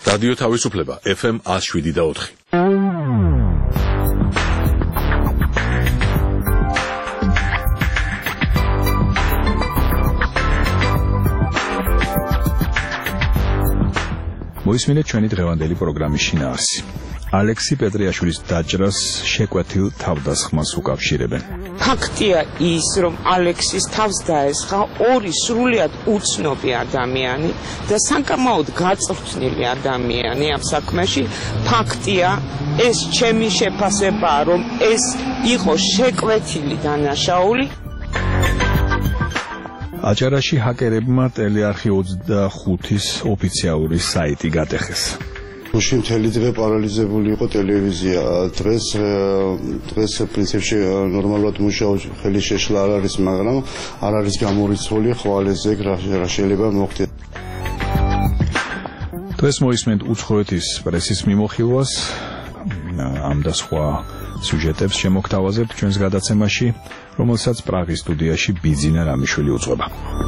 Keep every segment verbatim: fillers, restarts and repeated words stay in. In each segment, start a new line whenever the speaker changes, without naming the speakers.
რადიო თავისუფლება ეფ ემ one oh seven და four. მოისმინეთ ჩვენი დღევანდელი პროგრამის შინაარსი. ალექსი პეტრიაშვილის დაჭრას შეკვეთილ თავდასხმას უკავშირებენ.
ფაქტია ის, რომ ალექსის თავს დაესხა ორი სრულიად უცნობი ადამიანი და საკამაოდ გაწვრთნილი ადამიანი ამ საქმეში. ფაქტია, ეს ჩემი შეფასებაა, რომ ეს იყო შეკვეთილი დანაშაული.
აჭარაში ჰაკერებმა ტელეარხი ოცდახუთის ოფიციალური საიტი გატეხეს.
გუშინ მთელი დღე პარალიზებული იყო ტელევიზია. დღეს დღეს პრინციპში ნორმალურად მუშაობს, ხელი შეშლა არ არის, მაგრამ არ არის გამორიცხული ხვალეზე რა შეიძლება მოხდეს.
დღეს მოისმენთ უცხოეთის პრესის მიმოხილვას, ამ და სხვა სიუჟეტებს შემოგთავაზებთ ჩვენს გადაცემაში, რომელსაც პრაღის სტუდიაში ბიძინა რამიშვილი უძღვება.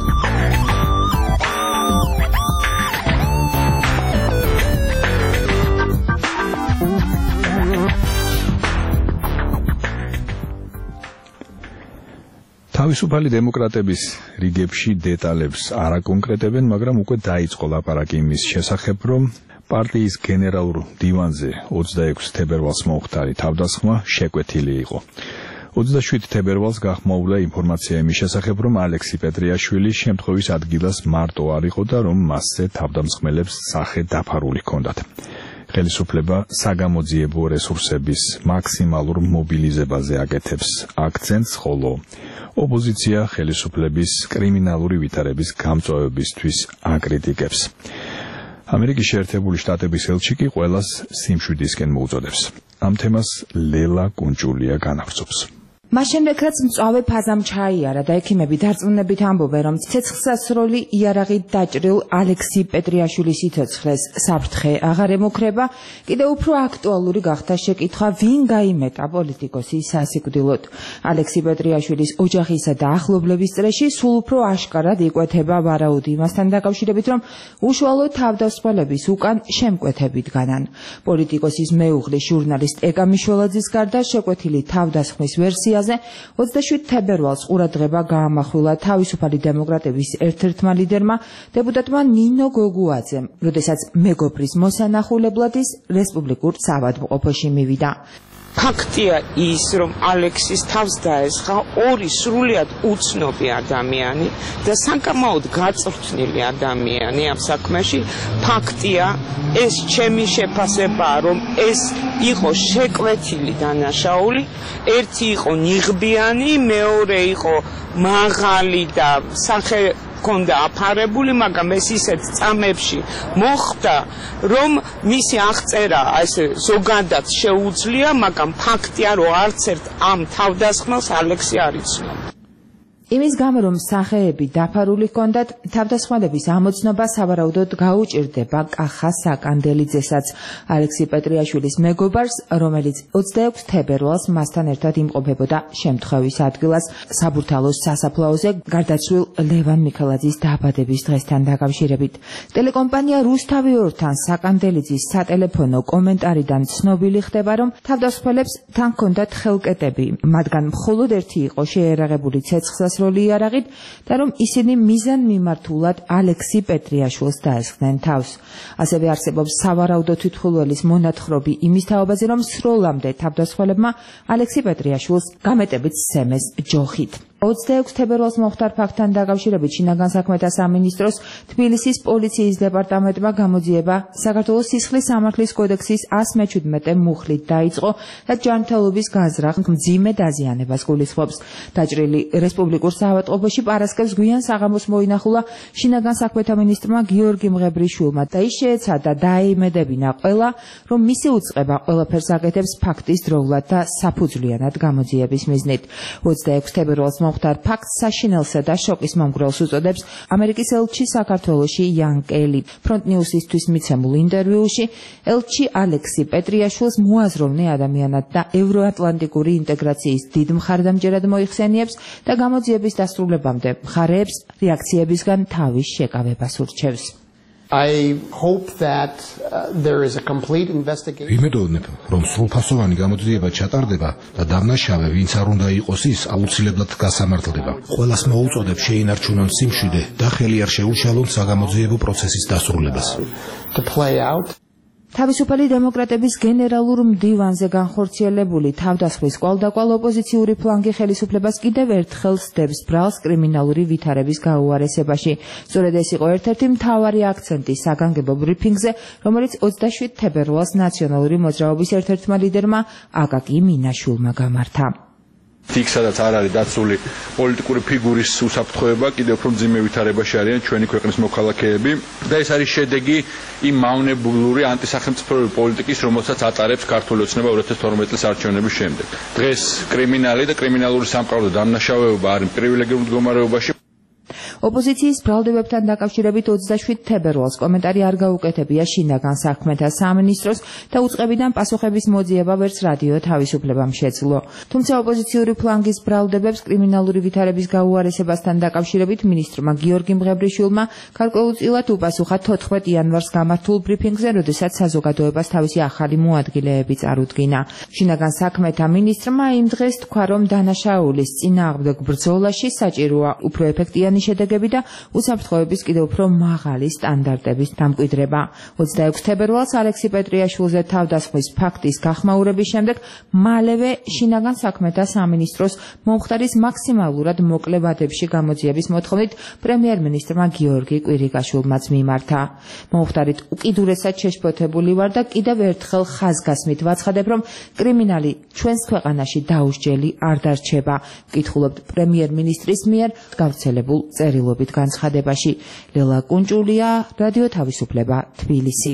თავისუფალი დემოკრატების რიგებში დეტალებს არ აკონკრეტებენ, მაგრამ უკვე დაიწყო ლაპარაკი იმის შესახებ, რომ პარტიის გენერალურ დივანზე ოცდაექვსი თებერვალს მომხდარი თავდასხმა შეკვეთილი იყო. ოცდაშვიდი თებერვალს გახმაურდა ინფორმაცია იმის შესახებ, რომ ალექსი პეტრიაშვილი შემთხვევის ადგილას მარტო არ იყო და რომ მასზე თავდამსხმელებს სახე დაფარული ჰქონდათ. ხელისუფლება საგამოძიებო რესურსების მაქსიმალურ მობილიზებაზე აკეთებს აქცენტს, ხოლო ოპოზიცია ხელისუფლების კრიმინალური ვითარების გამწვავებისთვის აკრიტიკებს. ამერიკის შეერთებული შტატების ელჩი კი ყველას სიმშვიდისკენ მოუწოდებს. ამ თემას ლელა კუნჭულია განაგრძობს.
მას შემდეგ, რაც მწვავე ფაზამ ჩაიარა და ექიმები დარწმუნებით ამბობენ, რომ ცეცხლსასროლი იარაღით დაჭრილ ალექსი პეტრიაშვილის სიცოცხლეს საფრთხე აღარ ემუქრება, კიდევ უფრო აქტუალური გახდა შეკითხვა, ვინ გაიმეტა პოლიტიკოსის სასიკვდილოდ. ალექსი პეტრიაშვილის ოჯახისა და ახლობლების წრეში სულ უფრო აშკარად იკვეთება ვარაუდი იმასთან დაკავშირებით, რომ უშუალოდ თავდასხმელების უკან შემკვეთები დგანან. პოლიტიკოსის მეუღლის ჟურნალისტ ეკა მიშველაძის გარდა შეკვეთილი თავდასხმის ვერსია ოცდაშვიდი თებერვალს ყურადღება გაამახვილა თავისუფალი დემოკრატების ერთ-ერთმა ლიდერმა, დეპუტატმა ნინო გოგუაძემ, როდესაც მეგობრის მოსანახულებლად ის რესპუბლიკურ საავადმყოფოში მივიდა.
ფაქტია ის, რომ ალექსის თავს დაესხა ორი სრულიად უცნობი ადამიანი და საკამაოდ გაწვრთნილი ადამიანი ამ საქმეში. ფაქტია, ეს ჩემი შეფასებაა, რომ ეს იყო შეკვეთილი დანაშაული. ერთი იყო ნიღბიანი, მეორე იყო მაღალი და სახე კონდა აფარებული, მაგრამ ეს ისეთ წამებში მოხდა, რომ მისი აღწერა ესე ზოგადად შეუძლია, მაგრამ ფაქტია, რომ არც ერთ ამ თავდასხმას ალექსი არ იცნობდა.
იმის გამო, რომ სახეები დაფარული ჰქონდათ, თავდასხმელების ამოცნობა სავარაუდოდ გაუჭირდება კახა საკანდელიძესაც, ალექსი პეტრიაშვილის მეგობარს, რომელიც ოცდაექვსი თებერვალს მასთან ერთად იმყოფებოდა შემთხვევის ადგილას საბურთალოს სასაფლაოზე გარდაცვლილ ლევან მიქელაძის დაბადების დღესთან დაკავშირებით. ტელეკომპანია რუსთავი ორთან საკანდელიძის სატელეფონო კომენტარიდან ცნობილი ხდება, რომ თავდასხმელებს თან ჰქონდათ ხელკეტები, მათგან მხოლოდ ერთი იყო შეერაღებული ცეცხლსასროლი იარაღით და რომ ისინი მიზან მიმართულად ალექსი პეტრიაშვილს დაესხნენ თავს. ასევე არსებობს სავარაუდო თვითმხილველის მონათხრობი იმის თაობაზე, რომ სროლამდე თავდასხმელებმა ალექსი პეტრიაშვილს გამეტებით სცემეს ჯოხით. ოცდაექვსი თებერვალს მომხდარ ფაქტთან დაკავშირებით შინაგან საქმეთა სამინისტროს თბილისის პოლიციის დეპარტამენტმა გამოძიება საქართველოს სისხლის სამართლის კოდექსის one seventeen მუხლით დაიწყო და ჯანმრთელობის გაზრახ მძიმე დაზიანებას გულისხმობს. დაჭრილი რესპუბლიკურ საავადმყოფოში პარასკევს გვიან საღამოს მოინახულა შინაგან საქმეთა მინისტრმა გიორგი მღებრიშვილმა და ის შეეცადა დაეიმედებინა ყველა, რომ მისი უწყება ყველაფერს აკეთებს ფაქტის დროულად და საფუძვლიანად გამოძიების მიზნით. ოცდაექვსი თებერვალს მომხდარ ფაქტს საშინელსა და შოკის მომგვრელს უწოდებს ამერიკის ელჩი საქართველოში იან კელი. ფრონტ ნიუსისთვის მიცემულ ინტერვიუში ელჩი ალექსი პეტრიაშვილს მოაზროვნე ადამიანად და ევროატლანტიკური ინტეგრაციის დიდ მხარდამჭერად მოიხსენიებს და გამოძიების დასრულებამდე მხარეებს რეაქციებისგან თავის შეკავებას ურჩევს.
I hope that uh, there is a complete investigation.
ვიმედოვნებ, რომ სრულფასოვანი გამოძიება ჩატარდება და დამნაშავე, ვინც არ უნდა იყოს ის, აუცილებლად გასამართლდება. ყველას მოუწოდებ შეინარჩუნონ სიმშვიდე და ხელი არ შეუშალონ საგამოძიებო პროცესის დასრულებას.
To play out.
თავისუფალი დემოკრატების გენერალურ მდივანზე განხორციელებული თავდასხმის კვალდაკვალ ოპოზიციური ფლანგი ხელისუფლებას კიდევ ერთხელ სდებს ბრალს კრიმინალური ვითარების გაუარესებაში. სწორედ ეს იყო ერთ-ერთი მთავარი აქცენტი საგანგებო ბრიფინგზე, რომელიც ოცდაშვიდ თებერვალს ნაციონალური მოძრაობის ერთ-ერთმა ლიდერმა აკაკი მინაშვილმა გამართა.
იქ სადაც არ არის დაცული პოლიტიკური ფიგურის უსაფრთხოება, კიდევ უფრო მძიმე ვითარებაში არიან ჩვენი ქვეყნის მოქალაქეები და ეს არის შედეგი იმ მავნებლური ანტისახელმწიფოებრივი პოლიტიკის, რომელსაც ატარებს ქართული ოცნება ორი ათას თორმეტი წლის არჩევნების შემდეგ. დღეს კრიმინალი და კრიმინალური სამყარო და დამნაშავეობა არის პრივილეგიურ მდგომარეობაში.
ოპოზიციის ბრალდებებთან დაკავშირებით ოცდაშვიდ თებერვალს კომენტარი არ გაუკეთებია შინაგან საქმეთა სამინისტროს და უწყებიდან პასუხების მოძიება ვერც რადიო თავისუფლებამ შეძლო. თუმცა ოპოზიციური ფლანგის ბრალდებებს კრიმინალური ვითარების გაუარესებასთან დაკავშირებით მინისტრმა გიორგი მღებრიშვილმა გარკვეულწილად უპასუხა თოთხმეტ იანვარს გამართულ ბრიფინგზე, როდესაც საზოგადოებას თავისი ახალი მოადგილეები წარუდგინა. შინაგან საქმეთა მინისტრმა იმ დღეს თქვა, რომ დანაშაულის წინააღმდეგ ბრძოლაში საჭიროა უფრო ეფექტიანი შედეგები და უსაფრთხოების კიდევ უფრო მაღალი სტანდარტების დამკვიდრება. ოცდაექვსი თებერვალს ალექსი პეტრიაშვილზე თავდასხმის ფაქტის გახმაურების შემდეგ მალევე შინაგან საქმეთა სამინისტროს მომხდარის მაქსიმალურად მოკლე ვადებში გამოძიების მოთხოვნით პრემიერ-მინისტრმა გიორგი კვირიკაშვილმაც მიმართა. მომხდარით უკიდურესად შეშფოთებული ვარ და კიდევ ერთხელ ხაზგასმით ვაცხადებ, რომ კრიმინალი ჩვენს ქვეყანაში დაუსჯელი არ დარჩება. ვკითხულობთ პრემიერ-მინისტრის მიერ გავრცელებულ წერილობით განცხადებაში. ლელა კუნჭულია, რადიო თავისუფლება, თბილისი.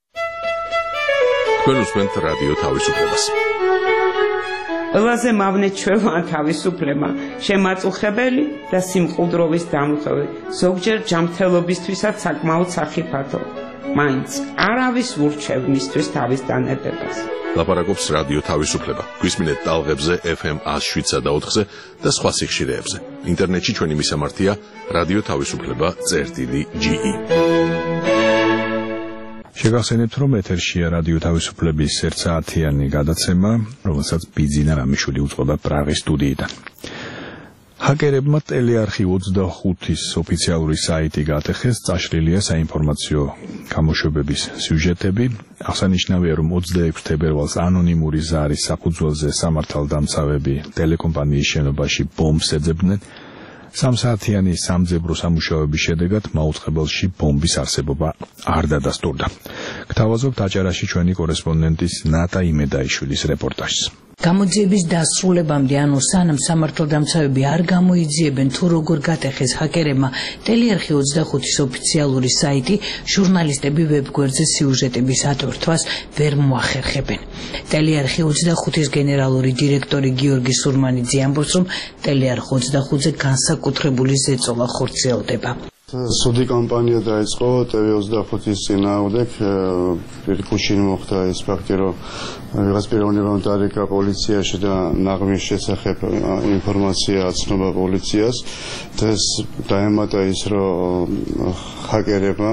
თქვენ უსმენთ რადიო თავისუფლებას.
ყველაზე მავნე ჩვევა თავისუფლება, შემაწუხებელი და სიმყუდროვის დამხევი, ზოგჯერ ჯანმრთელობისთვისაც საკმაოდ სახიფათო. მაინც არავის ურჩევ მისთვის თავის დანებებას.
ლაპარაკობს რადიო თავისუფლება. გვისმინეთ ტალღებზე ეფ ემ ათს შვიდსა და ოთხზე და სხვა სიხშირეებზე. ინტერნეტში ჩვენი მისამართია რადიო თავისუფლება წერტილი ჯი ი.
შეგახსენებთ, რომ ეთერშია რადიო თავისუფლების ერთ საათიანი გადაცემა, რომელსაც ბიძინა რამიშვილი უწყობა პრაღის სტუდიიდან. ჰაკერებმა ტელეარხი ოცდახუთის ოფიციალური საიტი გატეხეს, წაშლილია საინფორმაციო გამოშვებების სიუჟეტები. აღსანიშნავია, რომ ოცდაექვსი თებერვალს ანონიმური ზარის საფუძველზე სამართალდამცავები ტელეკომპანიის შენობაში ბომბს ეძებდნენ. სამსაათიანი სამძებრო სამუშაოების შედეგად მაუწყებელში ბომბის არსებობა არ დადასტურდა. გთავაზობთ აჭარაში ჩვენი კორესპონდენტის ნატა იმედაიშვილის რეპორტაჟს.
გამოძიების დასრულებამდე, ანუ სანამ სამართალდამცავები არ გამოიძიებენ თუ როგორ გატეხეს ჰაკერებმა ტელეარხი ოცდახუთის ოფიციალური საიტი, ჟურნალისტები ვებგვერდზე სიუჟეტების ატვირთვას ვერ მოახერხებენ. ტელეარხი ოცდახუთის გენერალური დირექტორი გიორგი სურმანიძე ამბობს, რომ ტელეარხ ოცდახუთზე განსაკუთრებული ზეწოლა ხორციელდება.
სუდი კამპანია დაიწყო ტე ვე ოცდახუთის წინააღმდეგ. პირიქუშინ მოხდა ეს ფაქტი, რომ ვიღაც პიროვნებამ დარეკა პოლიციაში და ნაღმის შესახებ ინფორმაცია აცნობა პოლიციას. დღეს დაემატა ის, რომ ჰაკერებმა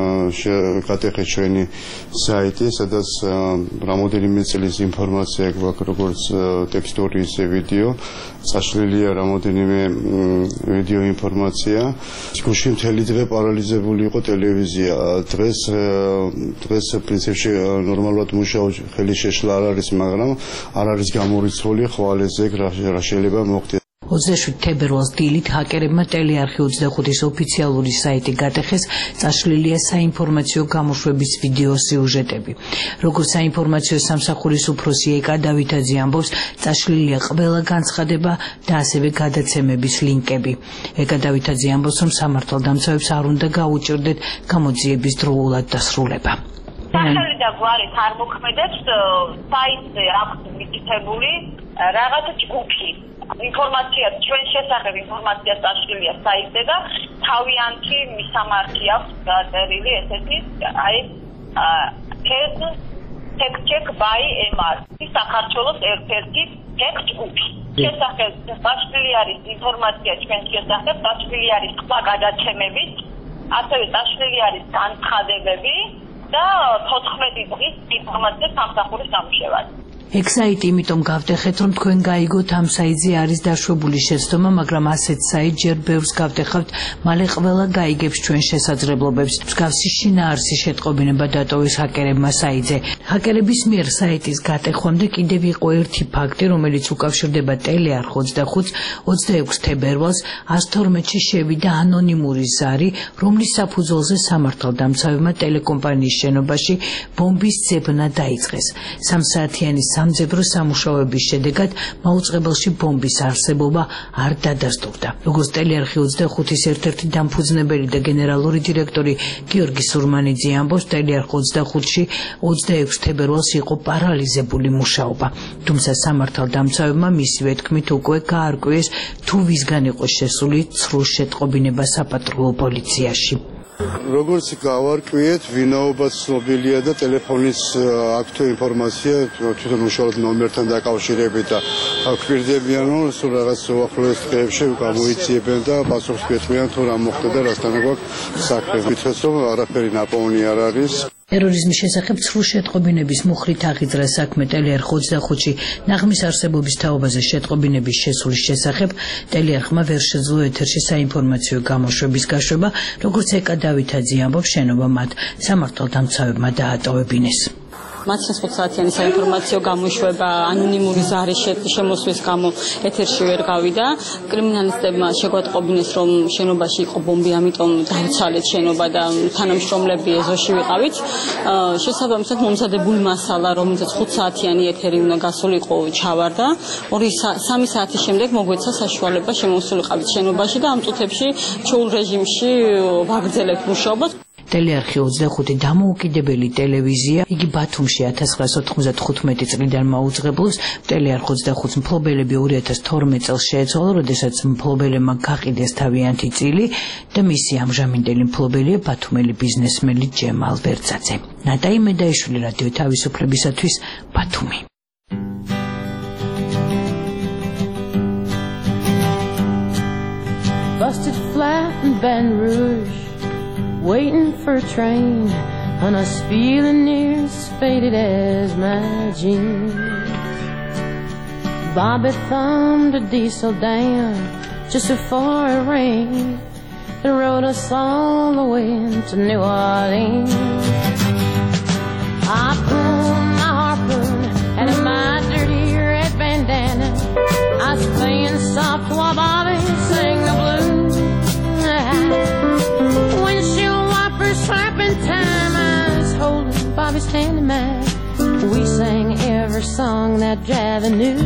გატეხეს ჩვენი საიტი, სადაც რამოდენიმე წლის ინფორმაცია გვაქვს, როგორც ტექსტური, ისე ვიდეო. წაშლილია რამოდენიმე ვიდეო ინფორმაცია. გუშინ მთელი დღე პარალიზებული იყო ტელევიზია. დღეს დღეს პრინციპში ნორმალურად მუშაობს, ხელი შეშლა არ არის, მაგრამ არ არის გამორიცხული ხვალეზე რა შეიძლება მოხდეს.
ოცდაშვიდ თებერვალს დილით ჰაკერებმა ტელეარხი ოცდახუთის ოფიციალური საიტი გატეხეს, წაშლილია საინფორმაციო გამოშვების ვიდეო სიუჟეტები. როგორც საინფორმაციო სამსახურის უფროსი ეკა დავითაძე ამბობს, წაშლილია ყველა განცხადება და ასევე გადაცემების ლინკები. ეკა დავითაძე ამბობს, რომ სამართალდამცავებს არ უნდა გაუჭირდეთ გამოძიების დროულად დასრულება.
სახელი და გვარით არ მოქმედებს, საიტზე აქვს მითითებული რაღაც ჯგუფი. ინფორმაცია ჩვენ შესახებ ინფორმაცია წაშლილია საიტზე და თავიანთი მისამართი აქვს გაწერილი ესეთი აი test check by em ar საქართველოს ერთ-ერთი tech ჯგუფი. შესახებ წაშლილი არის ინფორმაცია ჩვენ შესახებ, წაშლილი არის სხვა გადაცემებით ასევე წაშლილი არის განცხადებები და თოთხმეტი დღის ინფორმაცია სამსახურის გამოშვებას.
ეგ საიტი იმიტომ გავტეხეთ, რომ თქვენ გაიგოთ ამ საიტზე არის დაშვებული შეცდომა, მაგრამ ასეთ საიტ ჯერ ბევრს გავტეხავთ, მალე ყველა გაიგებს ჩვენ შესაძლებლობებს. მსგავსი შინაარსი შეტყობინება დატოვეს ჰაკერებმა საიტზე. ჰაკერების მიერ საიტის გატეხვამდე კიდევ იყო ერთი ფაქტი, რომელიც უკავშირდება ტელეარხ ოცდახუთს ოცდაექვსი თებერვალს ას თორმეტში შევიდა ანონიმური ზარი, რომლის საფუძველზე სამართალდამცავებმა ტელეკომპანიის შენობაში ბომბის ძებნა დაიწყეს. სამსაათიანი სამძებრო სამუშაოების შედეგად მაუწყებელში ბომბის არსებობა არ დადასტურდა. როგორც ტელეარხი ოცდახუთის ერთ-ერთი დამფუძნებელი და გენერალური დირექტორი გიორგი სურმანიძე ამბობს, ტელეარხ ოცდახუთში ოცდაექვსი თებერვალს იყო პარალიზებული მუშაობა. თუმცა სამართალდამცავებმა მისივე თქმით უკვე გაარკვიეს, თუ ვისგან იყო შესული ცრუ შეტყობინება საპატრულო პოლიციაში.
როგორც გავარკვიეთ, ვინაობა ცნობილია და ტელეფონის აქტო ინფორმაცია თვითონ უშუალოდ ნომერთან დაკავშირებით და გვპირდებიან, რომ სულ რაღაც უახლოეს დღეებში გამოიციებენ და პასუხს გეტყვიან თუ რა მოხდა და რასთან გვაქვს საქმე. ვიცით, რომ არაფერი ნაპოვნი არ არის.
ტერორიზმის შესახებ ცრუ შეტყობინების მუხრით აღიძრა საქმე ტელეარხ ოცდახუთში. ნაღმის არსებობის თაობაზე შეტყობინების შესulis შესახებ ტელეარხმა ვერ შეძლო ეთერში საინფორმაციო გამოშვების გაშვება, როგორც ეკა დავითაძე ამბობს, შენობა მათ სამართალდამცავებმა დაატოვებინეს.
მაცნეს საათიანი საინფორმაციო გამოშვება ანონიმური ზარის შემოსვლის გამო ეთერში ვერ გავიდა. კრიმინალისტებმა შეგვატყობინეს, რომ შენობაში იყო ბომბი, ამიტომ დავცალეთ შენობა და თანამშრომლები ეზოში ვიყავით. შესაბამისად მომზადებული მასალა, რომელზეც ხუთ საათიანი ეთერი უნდა გასულიყო, ჩავარდა. ორი სამი საათის შემდეგ მოგვეცა საშუალება შემოსულიყავით შენობაში და ამ წუთებში ჩაულ რეჟიმში ვაგრძელებთ მუშაობას.
ტელეარხი ოცდახუთი დამოუკიდებელი ტელევიზია, იგი ბათუმში ათას ცხრაასი ოთხმოცდათხუთმეტი წლიდან მაუწყებლობს. ტელეარხ ოცდახუთს მფლობელები ორი ათას თორმეტ წელს შეეცვალა, როდესაც მფლობელებმა გაყიდეს თავიანთი წილი და მისი ამჟამინდელი მფლობელია ბათუმელი ბიზნესმენი ჯემალ ვერცაძე. ნატაი მედაიშვილი, რადიო თავისუფლებისათვის, ბათუმი.
Busted flat in Baton Rouge, waiting for a train, and I was feeling near as faded as my jeans. Bobby thumbed a diesel down just before it rained and rode us all the way to New Orleans. I pulled my harpoon out of my dirty red bandana. I was playing soft while Bobby sang the blues. Windshield wipers slapping time, I was holding Bobby's hand in mine. We sang every song that Javi knew.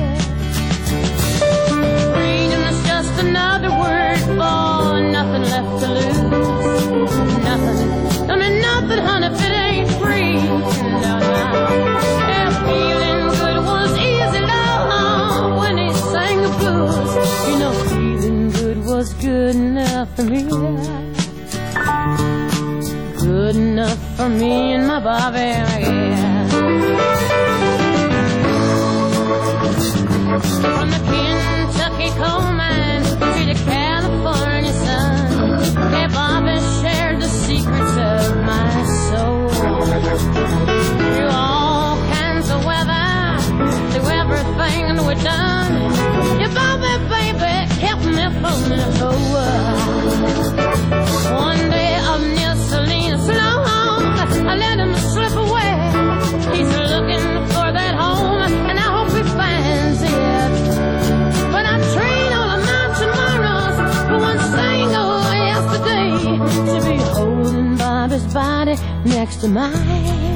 Freedom is just another word for nothing left to lose. Nothing, don't mean nothing, honey, if it ain't free. No, no. Yeah, feeling good was easy, love, when he sang the blues. You know, feeling good was good enough for me. Good enough for me and my Bobby, yeah. From the Kentucky coal mine to the California sun, yeah, Bobby shared the secrets of my soul. Through all kinds of weather, through everything we've done, yeah, Bobby, baby, kept me from the whole world. One day I'm near Salinas long, I let him slip away. He's looking for that home, and I hope he finds it. But I train all of my tomorrows for one single yesterday, to be holding Bobby's body next to mine.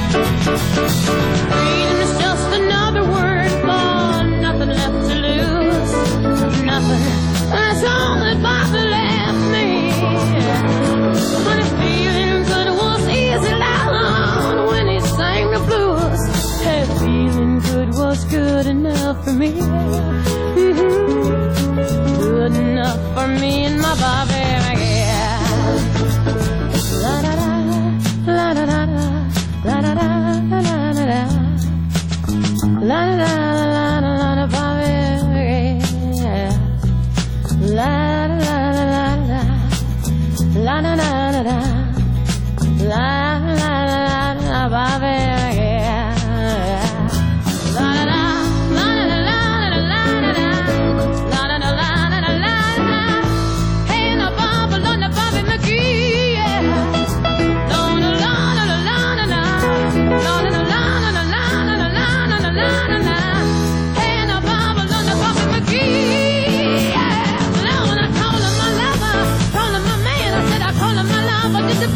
Freedom is just another word for nothing left to lose. Nothing, that's all that Bobby left me. But feeling good was easy loud when he sang the blues. Hey, feeling good was good enough for me. Mm-hmm. Good enough for me and my Bobby, yeah. La da da, la da da da, la da da, la da da da, la da da, la da la da, Bobby, yeah. La da la la la la, la da da.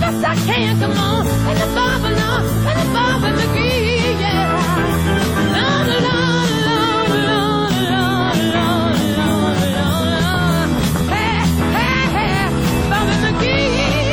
best I can. Come on, and the Barbara, now, and the Barbara McGee, yeah. Lord, Lord, Lord, Lord, Lord, Lord, Lord, Lord. Hey, hey, hey, Barbara McGee,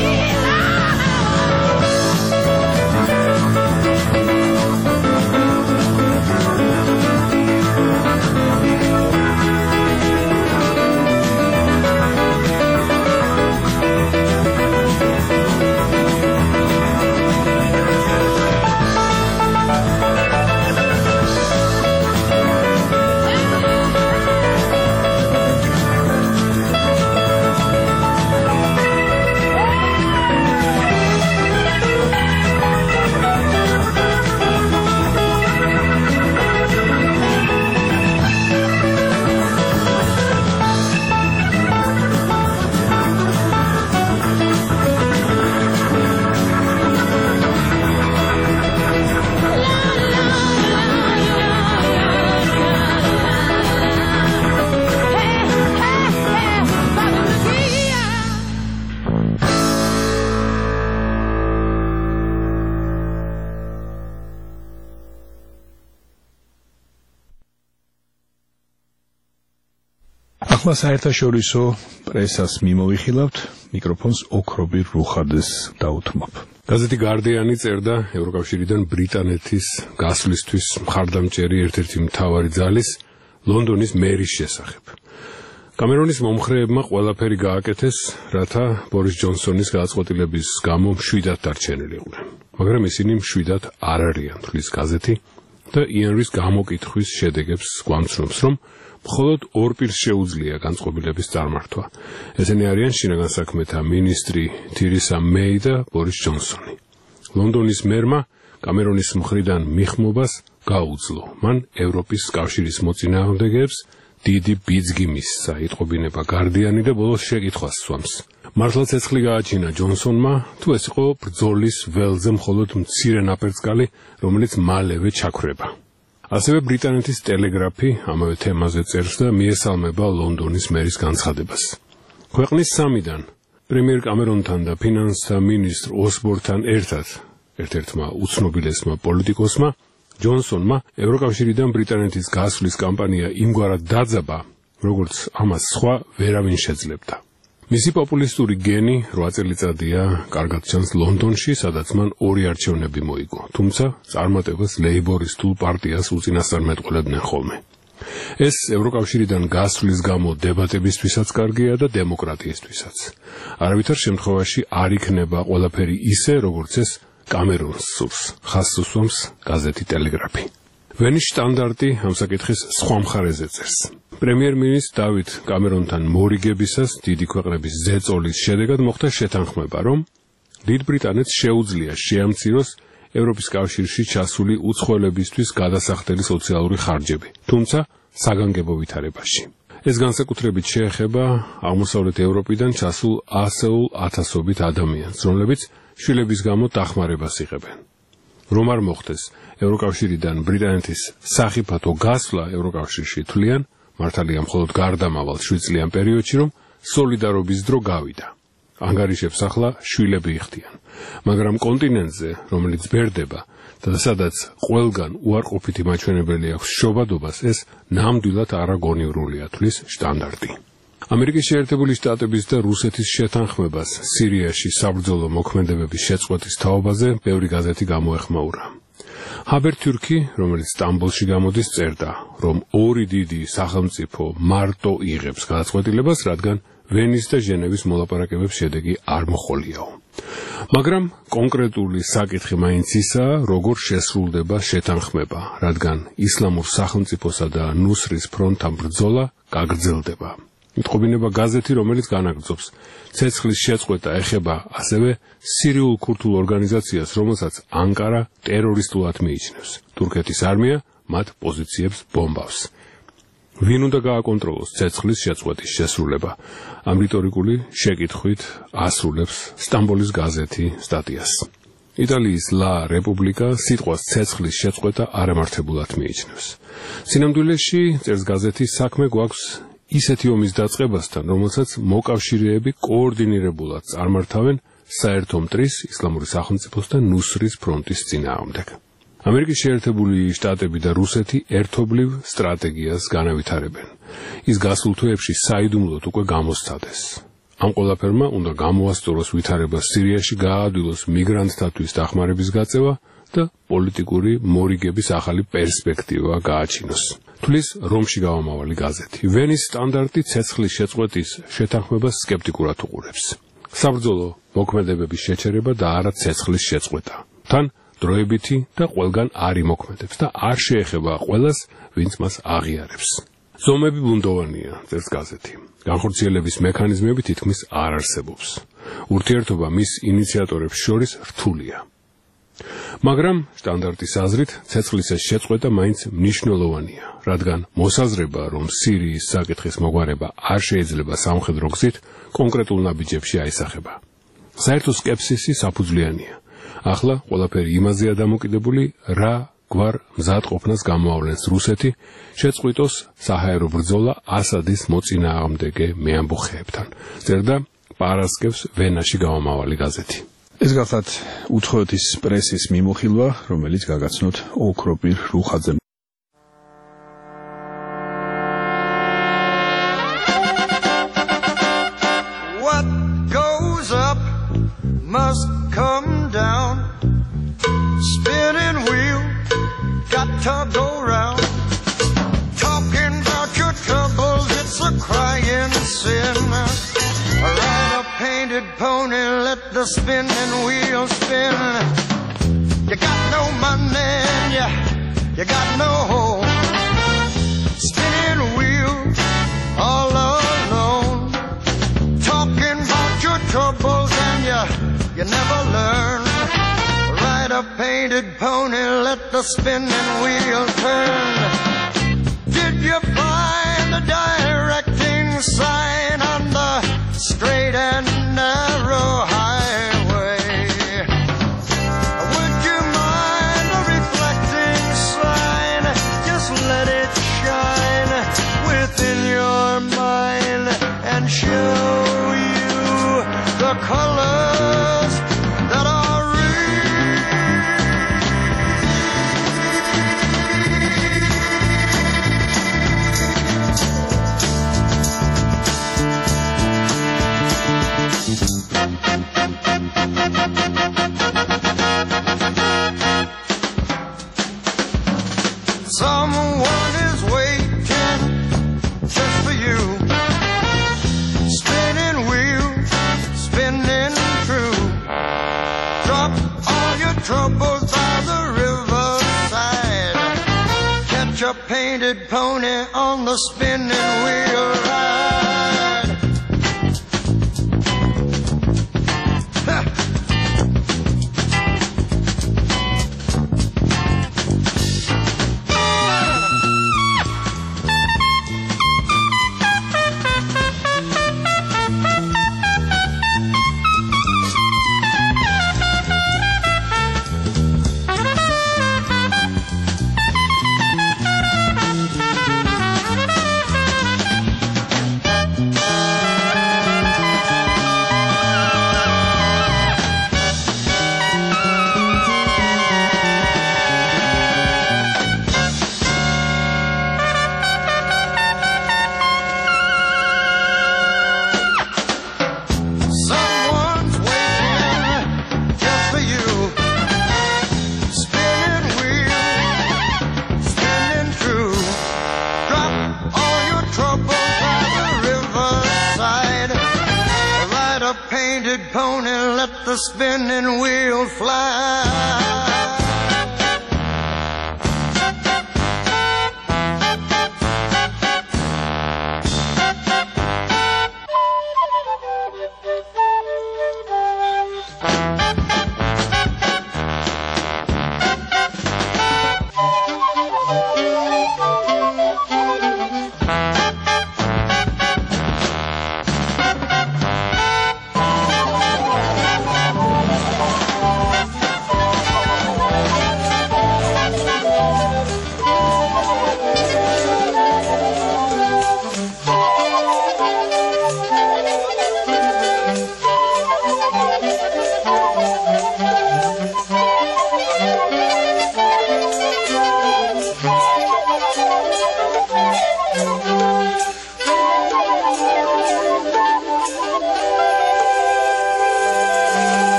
ახლა საერთაშორისო პრესას მიმოვიხილავთ, მიკროფონს ოქრობი რუხადეს დაუთმობ.
გაზეთი გარდიანი წერდა ევროკავშირიდან ბრიტანეთის გასვლისთვის მხარდამჭერი ერთ-ერთი მთავარი ძალის ლონდონის მერის შესახებ. კამერონის მომხრეებმა ყველაფერი გააკეთეს, რათა ბორის ჯონსონის გადაწყვეტილების გამო მშვიდად დარჩენილიყვნენ. მაგრამ ისინი მშვიდად არ არიან, თვლის გაზეთი და იანრის გამოკითხვის შედეგებს გვამცნობს, რომ მხოლოდ ორ პირს შეუძლია განწყობილების წარმართვა. ესენი არიან შინაგან საქმეთა მინისტრი თირისა მეი და ბორის ჯონსონი. ლონდონის მერმა კამერონის მხრიდან მიხმობას გაუძლო. მან ევროპის კავშირის მოწინააღმდეგეებს დიდი ბიძგი მისცა, იტყობინება გარდიანი და ბოლოს შეკითხვას სვამს. მართლა ცეცხლი გააჩინა ჯონსონმა, თუ ეს იყო ბრძოლის ველზე მხოლოდ მცირე ნაპერწკალი, რომელიც მალევე ჩაქვრება. ასევე ბრიტანეთის ტელეგრაფი ამავე თემაზე წერს და მიესალმება ლონდონის მერის განცხადებას. ქვეყნის სამიდან პრემიერ კამერონთან და ფინანსთა მინისტრ ოსბორნთან ერთად ერთ-ერთმა უცნობილესმა პოლიტიკოსმა ჯონსონმა ევროკავშირიდან ბრიტანეთის გასვლის კამპანია იმგვარად დაძაბა, როგორც ამას სხვა ვერავინ შეძლებდა. მისი პოპულისტური გენი რვა წელიწადია კარგად ჩანს ლონდონში, სადაც მან ორი არჩევნები მოიგო, თუმცა წარმატებას ლეიბორისტულ პარტიას უწინასწარ მეტყველებდნენ ხოლმე. ეს ევროკავშირიდან გასვლის გამო დებატებისთვისაც კარგია და დემოკრატიისთვისაც. არავითარ შემთხვევაში არ იქნება ყველაფერი ისე, როგორც ეს კამერონს სურს, ხაზს უსვამს გაზეთი ტელეგრაფი. ვენის შტანდარტი ამ საკითხის სხვა მხარეზე წერს. პრემიერ-მინისტრ დავით კამერონთან მორიგებისას დიდი ქვეყნების ზეწოლის შედეგად მოხდა შეთანხმება, რომ დიდ ბრიტანეთს შეუძლია შეამციროს ევროპის კავშირში ჩასული უცხოელებისთვის გადასახდელი სოციალური ხარჯები, თუმცა საგანგებო ვითარებაში. ეს განსაკუთრებით შეეხება აღმოსავლეთ ევროპიდან ჩასულ ასეულ ათასობით ადამიანს, რომლებიც შვილების გამო დახმარებას იღებენ. რომ არ მოხდეს ევროკავშირიდან ბრიტანეთის სახიფათო გასვლა ევროკავშირში, თვლიან მართალია მხოლოდ გარდამავალ შვიდწლიან პერიოდში, რომ სოლიდარობის დრო გავიდა. ანგარიშებს ახლა შვილები იხდიან, მაგრამ კონტინენტზე, რომელიც ბერდება და სადაც ყველგან უარყოფითი მაჩვენებელი აქვს შობადობას, ეს ნამდვილად არაგონიურულია, თვლის შტანდარტი. ამერიკის შეერთებული შტატების და რუსეთის შეთანხმებას სირიაში საბრძოლო მოქმედებების შეწყვეტის თაობაზე ბევრი გაზეთი გამოეხმაურა. ჰაბერთურკი, რომელიც სტამბოლში გამოდის, წერდა, რომ ორი დიდი სახელმწიფო მარტო იღებს გადაწყვეტილებას, რადგან ვენის და ჟენევის მოლაპარაკებებს შედეგი არ მოხოლიაო. მაგრამ კონკრეტული საკითხი მაინც ისაა, როგორ შესრულდება შეთანხმება, რადგან ისლამურ სახელმწიფოსა და ნუსრის ფრონტთან ბრძოლა გაგრძელდება. იტყობინება გაზეთი, რომელიც განაგრძობს. ცეცხლის შეწყვეტა ეხება ასევე სირიულ ქურთულ ორგანიზაციას, რომელსაც ანკარა ტერორისტულად მიიჩნევს. თურქეთის არმია მათ პოზიციებს ბომბავს. ვინ უნდა გააკონტროლოს ცეცხლის შეწყვეტის შესრულება? ამ რიტორიკული შეკითხვით ასრულებს სტამბოლის გაზეთი სტატიას. იტალიის ლა რეპუბლიკა სიტყვას ცეცხლის შეწყვეტა არემართებულად მიიჩნევს. სინამდვილეში, წერს გაზეთი, საქმე გვაქვს ისეთი ომის დაწყებასთან, რომელსაც მოკავშირეები კოორდინირებულად წარმართავენ საერთო მტრის ისლამური სახელმწიფოს და ნუსრის ფრონტის წინააღმდეგ. ამერიკის შეერთებული შტატები და რუსეთი ერთობლივ სტრატეგიას განავითარებენ. ის გასულ თვეებში საიდუმლოდ უკვე გამოსცადეს. ამ ყველაფერმა უნდა გამოასწოროს ვითარება სირიაში გააადვილოს მიგრანტთათვის დახმარების გაწევა და პოლიტიკური მორიგების ახალი პერსპექტივა გააჩინოს. თulis რომში გავამავალი გაზეთი. ვენის სტანდარტი ცეცხლის შეწყვეტის შეთანხმებას სკეპტიკურად უყურებს. საბრძოლო მოქმედებების შეჩერება და არა ცეცხლის შეწყვეტა. თან დროებითი და ყველგან არ იმოქმედებს და არ შეეხება ყველას, ვინც მას აღიარებს. ზომები ბუნდოვანია, წერს გაზეთი. განხორციელების მექანიზმები თითქმის არ არსებობს. ურთიერთობა მის ინიციატორებს შორის რთულია. მაგრამ სტანდარტის აზრით ცეცხლის ეს შეწყვეტა მაინც მნიშვნელოვანია, რადგან მოსაზრება, რომ სირიის საკითხის მოგვარება არ შეიძლება სამხედრო გზით, კონკრეტულ ნაბიჯებში აისახება. საერთო სკეპსისი საფუძვლიანია. ახლა ყველაფერი იმაზეა დამოკიდებული, რა გვარ მზად ყოფნას გამოავლენს რუსეთი, შეწყვიტოს საჰაერო ბრძოლა ასადის მოწინააღმდეგე მეამბოხეებთან. წერდა პარასკევს ვენაში გავამავალი გაზეთი.
ეს გახლავთ უცხოეთის პრესის მიმოხილვა, რომელიც გაგაცნოთ ოქროპირ რუხაძე.
What goes up must come down. Spinning wheel got to go round. Talking about your troubles, it's a crying sin. Ride a painted pony, let the spinning wheel spin. You got no money, you, you got no home. Spinning wheel, all alone. Talking about your troubles and you, you never learn. Ride a painted pony, let the spinning wheel turn. Did you find the directing sign on the straight and narrow highway? Would you mind a reflecting sign? Just let it shine within your mind and show you the colors that are someone is waiting just for you. Spinning wheel, spinning true. Drop all your troubles by the riverside. Catch a painted pony on the spinning wheel ride. Ha! Pony, let the spinning wheel fly.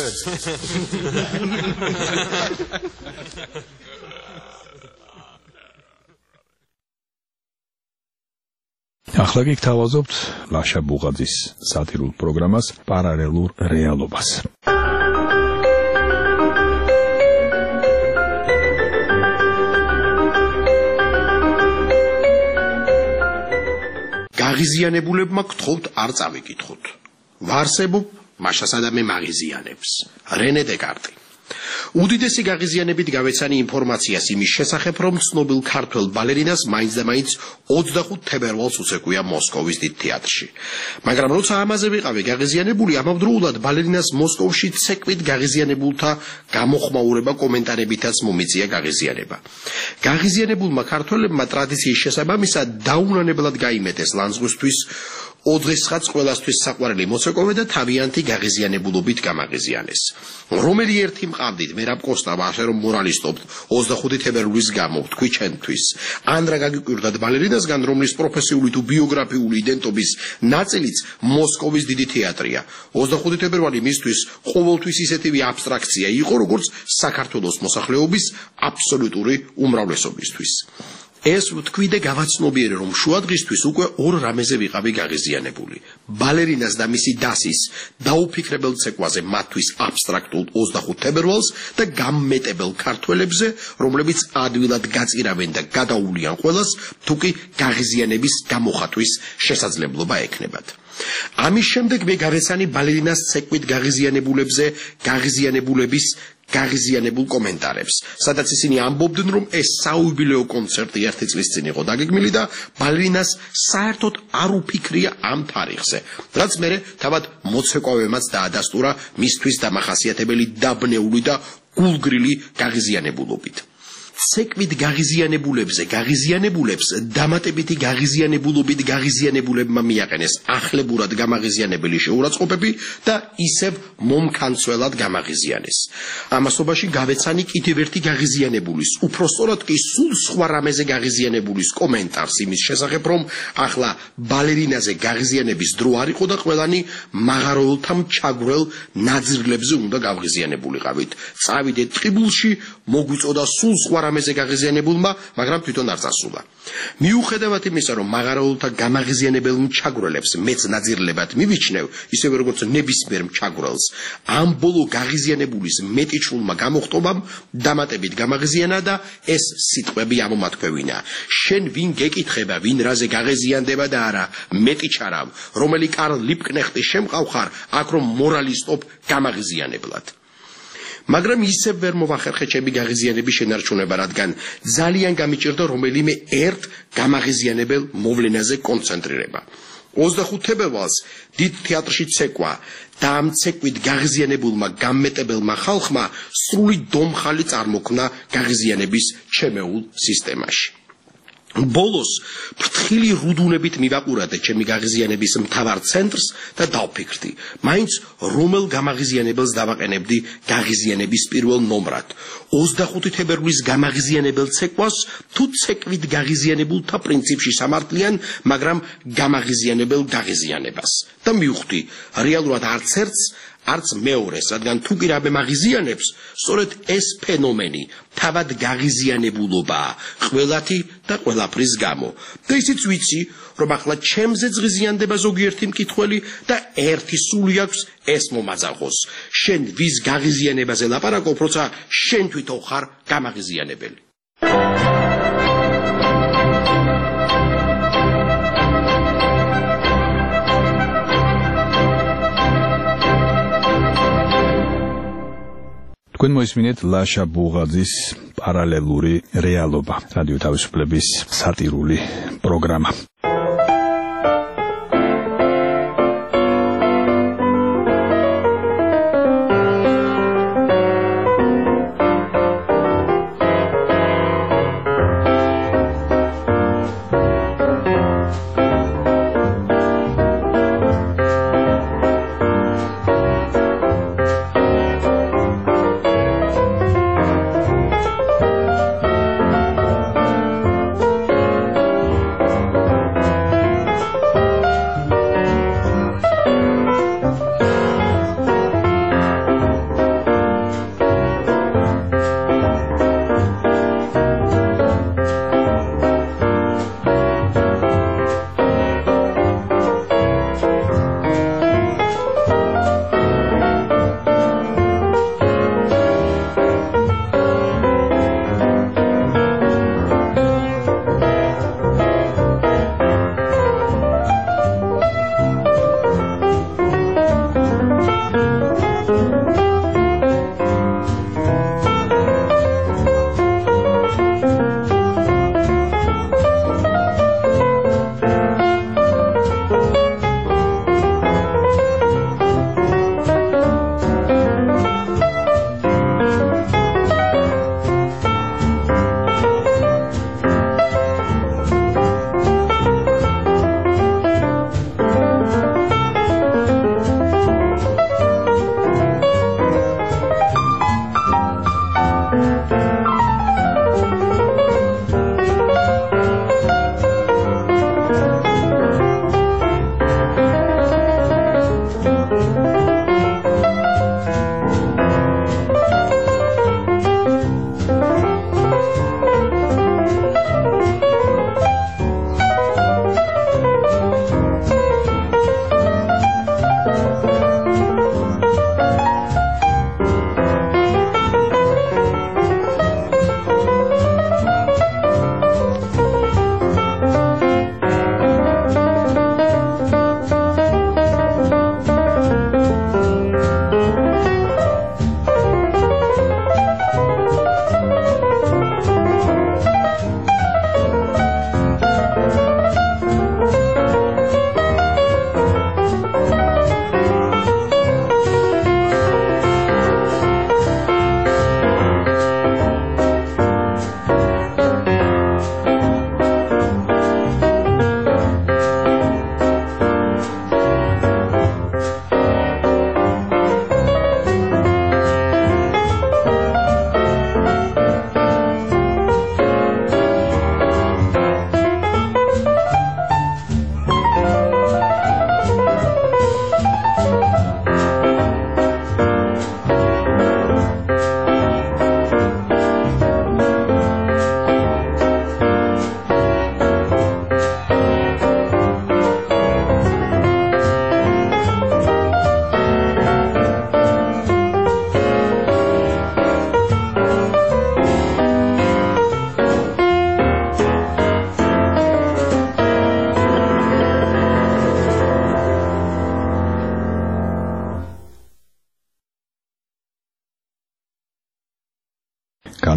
ახლა კი გთავაზობთ ლაშა ბუღაძის სატირულ პროგრამას პარალელურ რეალობას.
გაღიზიანებულებმა გთხოვთ არ წავიკითხოთ. ვარსებობ მაშასა და მე მაღიზიანებს. რენე დეკარტი. უდიდესი გაღიზიანებით გავეცანი ინფორმაციას იმის შესახებ, რომ ცნობილ ქართველ ბალერინას მაინც და მაინც ოცდახუთ თებერვალს უცეკვია მოსკოვის დიდ თეატრში. მაგრამ როცა ამაზე ვიყავი გაღიზიანებული, ამავდროულად ბალერინას მოსკოვში ცეკვით გაღიზიანებულთა გამოხმაურება კომენტარებითაც მომიწია გაღიზიანება. გაღიზიანებულმა ქართველებმა ტრადიციის შესაბამისად დაუნანებლად გაიმეტეს ლანძღვისთვის ოდესღაც ყველასთვის საყვარელი მოცეკვავე და თავიანთი გაღიზიანებულობით გამაღიზიანეს. რომელი ერთი მყავდით მერაბ კოსტავა, ასე რომ მორალისტობთ ოცდახუთი თებერვლის გამო თქვი ჩვენთვის. ან რა გაგიკვირდათ ბალერინასგან, რომლის პროფესიული თუ ბიოგრაფიული იდენტობის ნაწილიც მოსკოვის დიდი თეატრია. ოცდახუთი თებერვალი მისთვის ყოველთვის ისეთივე აბსტრაქცია იყო, როგორც საქართველოს მოსახლეობის აბსოლუტური უმრავლესობისთვის. ეს ვთქვი და გავაცნობიერე, რომ შუადღისთვის უკვე ორ რამეზე ვიყავი გაღიზიანებული. ბალერინას და მისი დასის დაუფიქრებელ ცეკვაზე მათთვის აბსტრაქტულ ოცდახუთ თებერვალს და გამმეტებელ ქართველებზე, რომლებიც ადვილად გაწირავენ და გადაულიან ყველას, თუკი გაღიზიანების გამოხატვის შესაძლებლობა ექნებათ. ამის შემდეგ მე გავეცანი ბალერინას ცეკვით გაღიზიანებულებზე, გაღიზიანებულების გაღიზიანებულ კომენტარებს, სადაც ისინი ამბობდნენ, რომ ეს საიუბილეო კონცერტი ერთი წლის წინ იყო დაგეგმილი და ბალერინას საერთოდ არ უფიქრია ამ თარიღზე, რაც მერე თავად მოცეკვავემაც დაადასტურა მისთვის დამახასიათებელი დაბნეული და გულგრილი გაღიზიანებულობით. ცეკვით გაღიზიანებულებზე, გაღიზიანებულებს დამატებითი გაღიზიანებულობით გაღიზიანებულებმა მიაყენეს ახლებურად გამაღიზიანებელი შეურაცხყოფები და ისევ მომქანცველად გამაღიზიანეს. ამასობაში გავეცანი კიდევ ერთი გაღიზიანებულის, უფრო სწორად კი სულ სხვა რამეზე გაღიზიანებულის კომენტარს იმის შესახებ, რომ ახლა ბალერინაზე გაღიზიანების დრო არ იყო და ყველანი მაღაროელთა ჩაგვრელ ნაძრლებზე უნდა გავღიზიანებულიყავით. წავიდეთ ტყიბულში, მოგვიწოდა სულ სხვა რამეზე გაღიზიანებულმა, მაგრამ თვითონ არ წასულა. მიუხედავად იმისა, რომ მაღაროელთა გამაღიზიანებელ ჩაგვრელებს მეც ნაძირლებად მივიჩნევ, ისევე როგორც ნებისმიერ ჩაგვრელს, ამ ბოლო გაღიზიანებულის მეტიჩრულმა გამოხტობამ დამატებით გამაღიზიანა და ეს სიტყვები ამომათქვევინა. შენ ვინ გეკითხება, ვინ რაზე გაღიზიანდება და არა, მეტიჩარავ, რომელი კარლ ლიპკნეხტი შემყავხარ, აქ რომ მორალისტობ გამაღიზიანებლად. მაგრამ ისევ ვერ მოვახერხე ჩემი გაღიზიანების შენარჩუნება, რადგან ძალიან გამიჭირდა რომელიმე ერთ გამაღიზიანებელ მოვლენაზე კონცენტრირება. ოცდახუთ თებერვალს დიდ თეატრში ცეკვა და ამ ცეკვით გაღიზიანებულმა გამმეტებელმა ხალხმა სრული დომხალი წარმოქმნა გაღიზიანების ჩემეულ სისტემაში. ბოლოს ფრთხილი რუდუნებით მივაყურადე ჩემი გაღიზიანების მთავარ ცენტრს და დავფიქრდი, მაინც რომელ გამაღიზიანებელს დავაყენებდი გაღიზიანების პირველ ნომრად, ოცდახუთი თებერვლის გამაღიზიანებელ ცეკვას თუ ცეკვით გაღიზიანებულთა პრინციპში სამართლიან, მაგრამ გამაღიზიანებელ გაღიზიანებას და მივხვდი, რეალურად არც ერთს არც მეორეს, რადგან თუ კი რამე მაღიზიანებს, სწორედ ეს ფენომენი თავად გაღიზიანებულობაა, ყველათი და ყველაფრის გამო. და ისიც ვიცი, რომ ახლა ჩემზეც ღიზიანდება ზოგიერთი მკითხველი და ერთი სული აქვს ეს მომაძახოს. შენ ვის გაღიზიანებაზე ლაპარაკობ, როცა შენ თვითონ ხარ გამაღიზიანებელი.
თქვენ მოისმინეთ ლაშა ბუღაძის პარალელური რეალობა, რადიო თავისუფლების სატირული პროგრამა.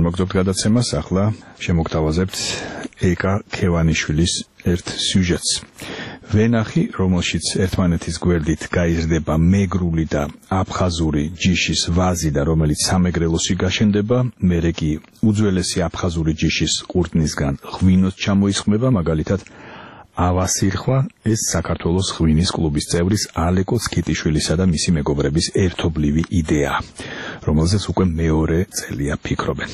განმოგზობთ გადაცემას, ახლა შემოგთავაზებთ ეკა ქევანიშვილის ერთ სიუჟეტს. ვენახი, რომელშიც ერთმანეთის გვერდით გაიზრდება მეგრული და აფხაზური ჯიშის ვაზი და რომელიც სამეგრელოსი გაშენდება, მერე კი უძველესი აფხაზური ჯიშის ყურძნისგან ღვინოს ჩამოისხმება, მაგალითად ავასირხვა ეს საქართველოს ღვინის კლუბის წევრის ალეკო სკიტიშვილისა და მისი მეგობრების ერთობლივი იდეაა, რომელზეც უკვე მეორე წელია ფიქრობენ.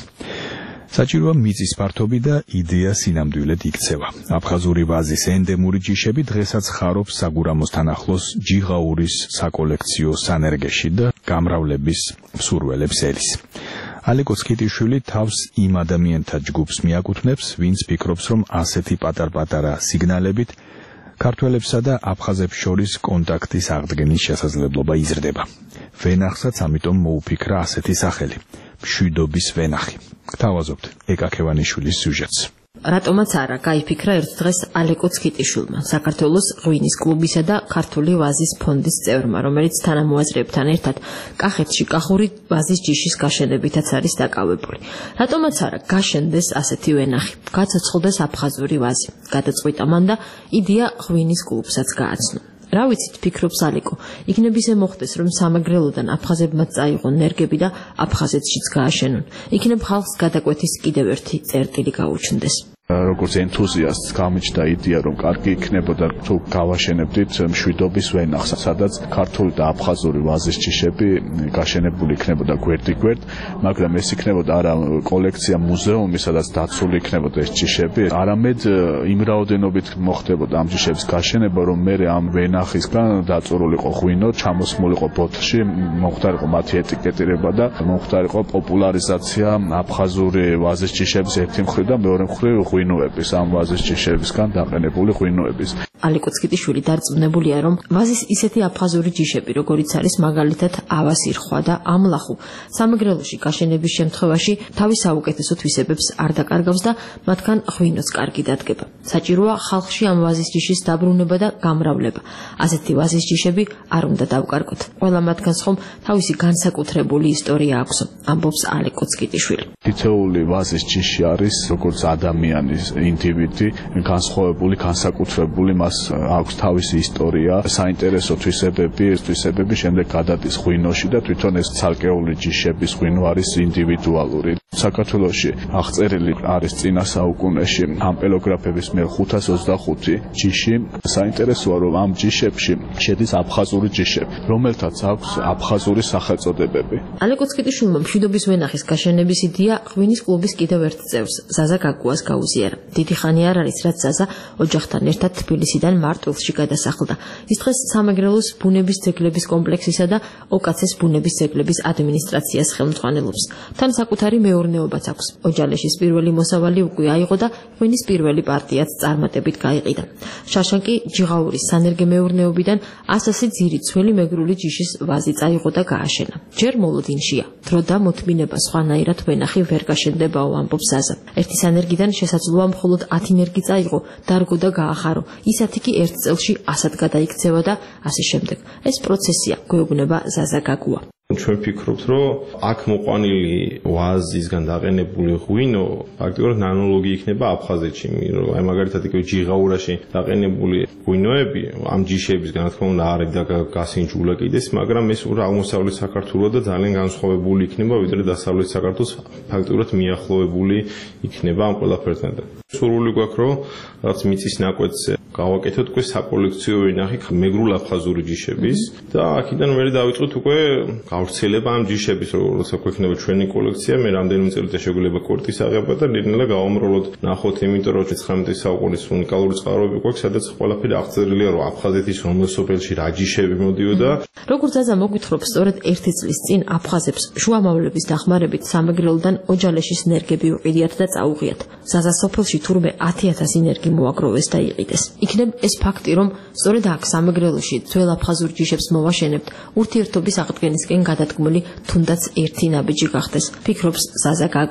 საჭიროა მიწის ფართობი და იდეა სინამდვილედ იქცევა. აფხაზური ვაზის ენდემური ჯიშები დღესაც ხარობს საგურამოსთან ახლოს ჯიღაურის საკოლექციო სანერგეში და გამრავლების მსურველებს ელის. ალეკო სკიტიშვილი თავს იმ ადამიანთა ჯგუფს მიაკუთვნებს, ვინც ფიქრობს, რომ ასეთი პატარ-პატარა სიგნალებით ქართველებსა და აფხაზებს შორის კონტაქტის აღდგენის შესაძლებლობა იზრდება. ვენახსაც ამიტომ მოუფიქრა ასეთი სახელი, მშვიდობის ვენახი. გთავაზობთ ეკა ქევანიშვილის სიუჟეტს.
რატომაც არა გაიფიქრა ერთ დღეს ალეკო სკიტიშვილმა, საქართველოს ღვინის კლუბისა და ქართული ვაზის ფონდის წევრმა, რომელიც თანამოაზრეებთან ერთად კახეთში კახური ვაზის ჯიშის გაშენებითაც არის დაკავებული. რატომაც არა გაშენდეს ასეთი ვენახი, გაცოცხლდეს აფხაზური ვაზი, გადაწყვიტა მან და იდეა ღვინის კლუბსაც გააცნო. რა ვიცით, ფიქრობს ალეკო, იქნებ ისე მოხდეს, რომ სამეგრელოდან აფხაზებმა წაიღონ ნერგები და აფხაზეთშიც გააშენონ. იქნებ ხალხს გადაკვეთის კიდევ ერთი წერტილი გაუჩნდეს.
როგორც ენთუზიასტს გამიჩნდა იდეა, რომ კარგი იქნებოდა თუ გავაშენებდით მშვიდობის ვენახს, სადაც ქართული და აფხაზური ვაზის ჯიშები გაშენებული იქნებოდა გვერდიგვერდ, მაგრამ ეს იქნებოდა არა კოლექცია მუზეუმი, სადაც დაცული იქნებოდა ეს ჯიშები, არამედ იმ რაოდენობით მოხდებოდა ამ ჯიშების გაშენება, რომ მე ამ ვენახისგან დაწურულიყო ღვინო, ჩამოსმულიყო ბოთლში, მომხდარიყო მათი ეტიკეტირება და მომხდარიყო პოპულარიზაცია აფხაზური ვაზის ჯიშების ერთი მხრივ და მეორე მხრივ ღვინოების, ამ ვაზის ჯიშებისგან დაყენებული ღვინოების.
ალეკო სკიტიშვილი დარწმუნებულია, რომ ვაზის ისეთი აფხაზური ჯიშები, როგორიც არის მაგალითად ავასირხვა და ამლახუ, სამეგრელოში გაშენების შემთხვევაში თავის საუკეთესო თვისებებს არ დაკარგავს და მათგან ღვინოც კარგი დადგება. საჭიროა ხალხში ამ ვაზის ჯიშის დაბრუნება და გამრავლება. ასეთი ვაზის ჯიშები არ უნდა დავკარგოთ. ყველა მათგანს ხომ თავისი განსაკუთრებული ისტორია აქვს, ამბობს ალეკო სკიტიშვილი.
თითოეული ვაზის ჯიში არის როგორც ადამიანის ინდივიდი, განსხვავებული, განსაკუთრებული, მას აქვს თავისი ისტორია, საინტერესო თვისებები, ეს თვისებები შემდეგ გადადის ღვინოში და თვითონ ეს ცალკეული ჯიშების ღვინო არის ინდივიდუალური. საქართველოში აღწერილი არის წინა საუკუნეში ამპელოგრაფების მიერ ხუთას ოცდახუთი ჯიში. საინტერესოა, რომ ამ ჯიშებში შედის აფხაზური ჯიშები, რომელთაც აქვს აფხაზური სახელწოდებები.
ალეკო სკიტიშვილმა მშვიდობის ვენახის გაშენების იდეა ღვინის კლუბის კიდევ ერთ წევრს, ზაზა გაგუას გაუზიარა. დიდი ხანი არ არის, რაც ზაზა ოჯახთან ერთად თბილისიდან მარტვილში გადასახლდა. ის დღეს სამეგრელოს ბუნების ძეგლების კომპლექსისა და ოკაცეს ბუნების ძეგლების ადმინისტრაციას ხელმძღვანელობს. თან საკუთარი მეურნეობაც აქვს. ოჯალეშის პირველი მოსავალი უკვე აიღო და ღვინის პირველი პარტიაც წარმატებით გაიყიდა. შაშან კი ჯიღაურის სანერგე მეურნეობიდან ასასი ძირი ძველი მეგრული ჯიშის ვაზი წაიღო და გააშენა. ჯერ მოლოდინშია. დრო და მოთმინება სხვანაირად ვენახი ვერ გაშენდებაო, ამბობს ზაზა. ერთი სანერგიდან შესაძლოა მხოლოდ ათი ნერგი წაიღო, დარგო და გაახარო. ისეთი კი ერთ წელში ასად გადაიქცევა და ასე შემდეგ. ეს პროცესია, გვეუბნება ზაზა გაგუა.
ჩვენ ვფიქრობთ, რომ აქ მოყვანილი ვაზისგან დაყენებული ღვინო ფაქტიურად ნანოლოგი იქნება აფხაზეთში, რომ აი მაგალითად იქ ჯიღაურაში დაყენებული ღვინოები ამ ჯიშებისგან რა თქმა უნდა არ არის და გასინჯულა კიდეს, მაგრამ ეს უბრალოდ აღმოსავლეთ საქართველოს და ძალიან განსხვავებული იქნება, ვიდრე დასავლეთ საქართველოს ფაქტიურად მიახლოებული იქნება ამ ყველაფერთან. სურვილი გვაქვს, რომ რაღაც მიწის ნაკვეთს გავაკეთოთ უკვე საკოლექციო ვენახი მეგრულ აფხაზური ჯიშების და აქედან მე დავიწყოთ უკვე გავრცელება ამ ჯიშების, როგორც გვექნება ჩვენი კოლექცია, მე რამდენიმე წელიწადში შეგვიძლია კვირტის აღება და ნელ-ნელა გავამრავლოთ, ნახოთ, იმიტომ რომ ცხრამეტი საუკუნის უნიკალური წყაროები გვაქვს, სადაც ყველაფერი აღწერილია, რომ აფხაზეთის რომელ სოფელში რა ჯიშები მოდიოდა.
როგორც ზაზა მოგვითხრობს, სწორედ ერთი წლის წინ აფხაზებს შუამავლების დახმარებით სამეგრელოდან ოჯალეშის ნერგები უყიდიათ და წაუღიათ. ზაზა სოფელში თურმე ათი ათასი ნერგი მოაგროვეს და იყიდეს. იქნებ ეს ფაქტი, რომ სწორედ აქ სამეგრელოში ძველ აფხაზურ ჯიშებს მოვაშენებთ, ურთიერთობის აღდგენისკენ გადადგმული თუნდაც ერთი ნაბიჯი გახდეს, ფიქრობს ზაზა გაგუა.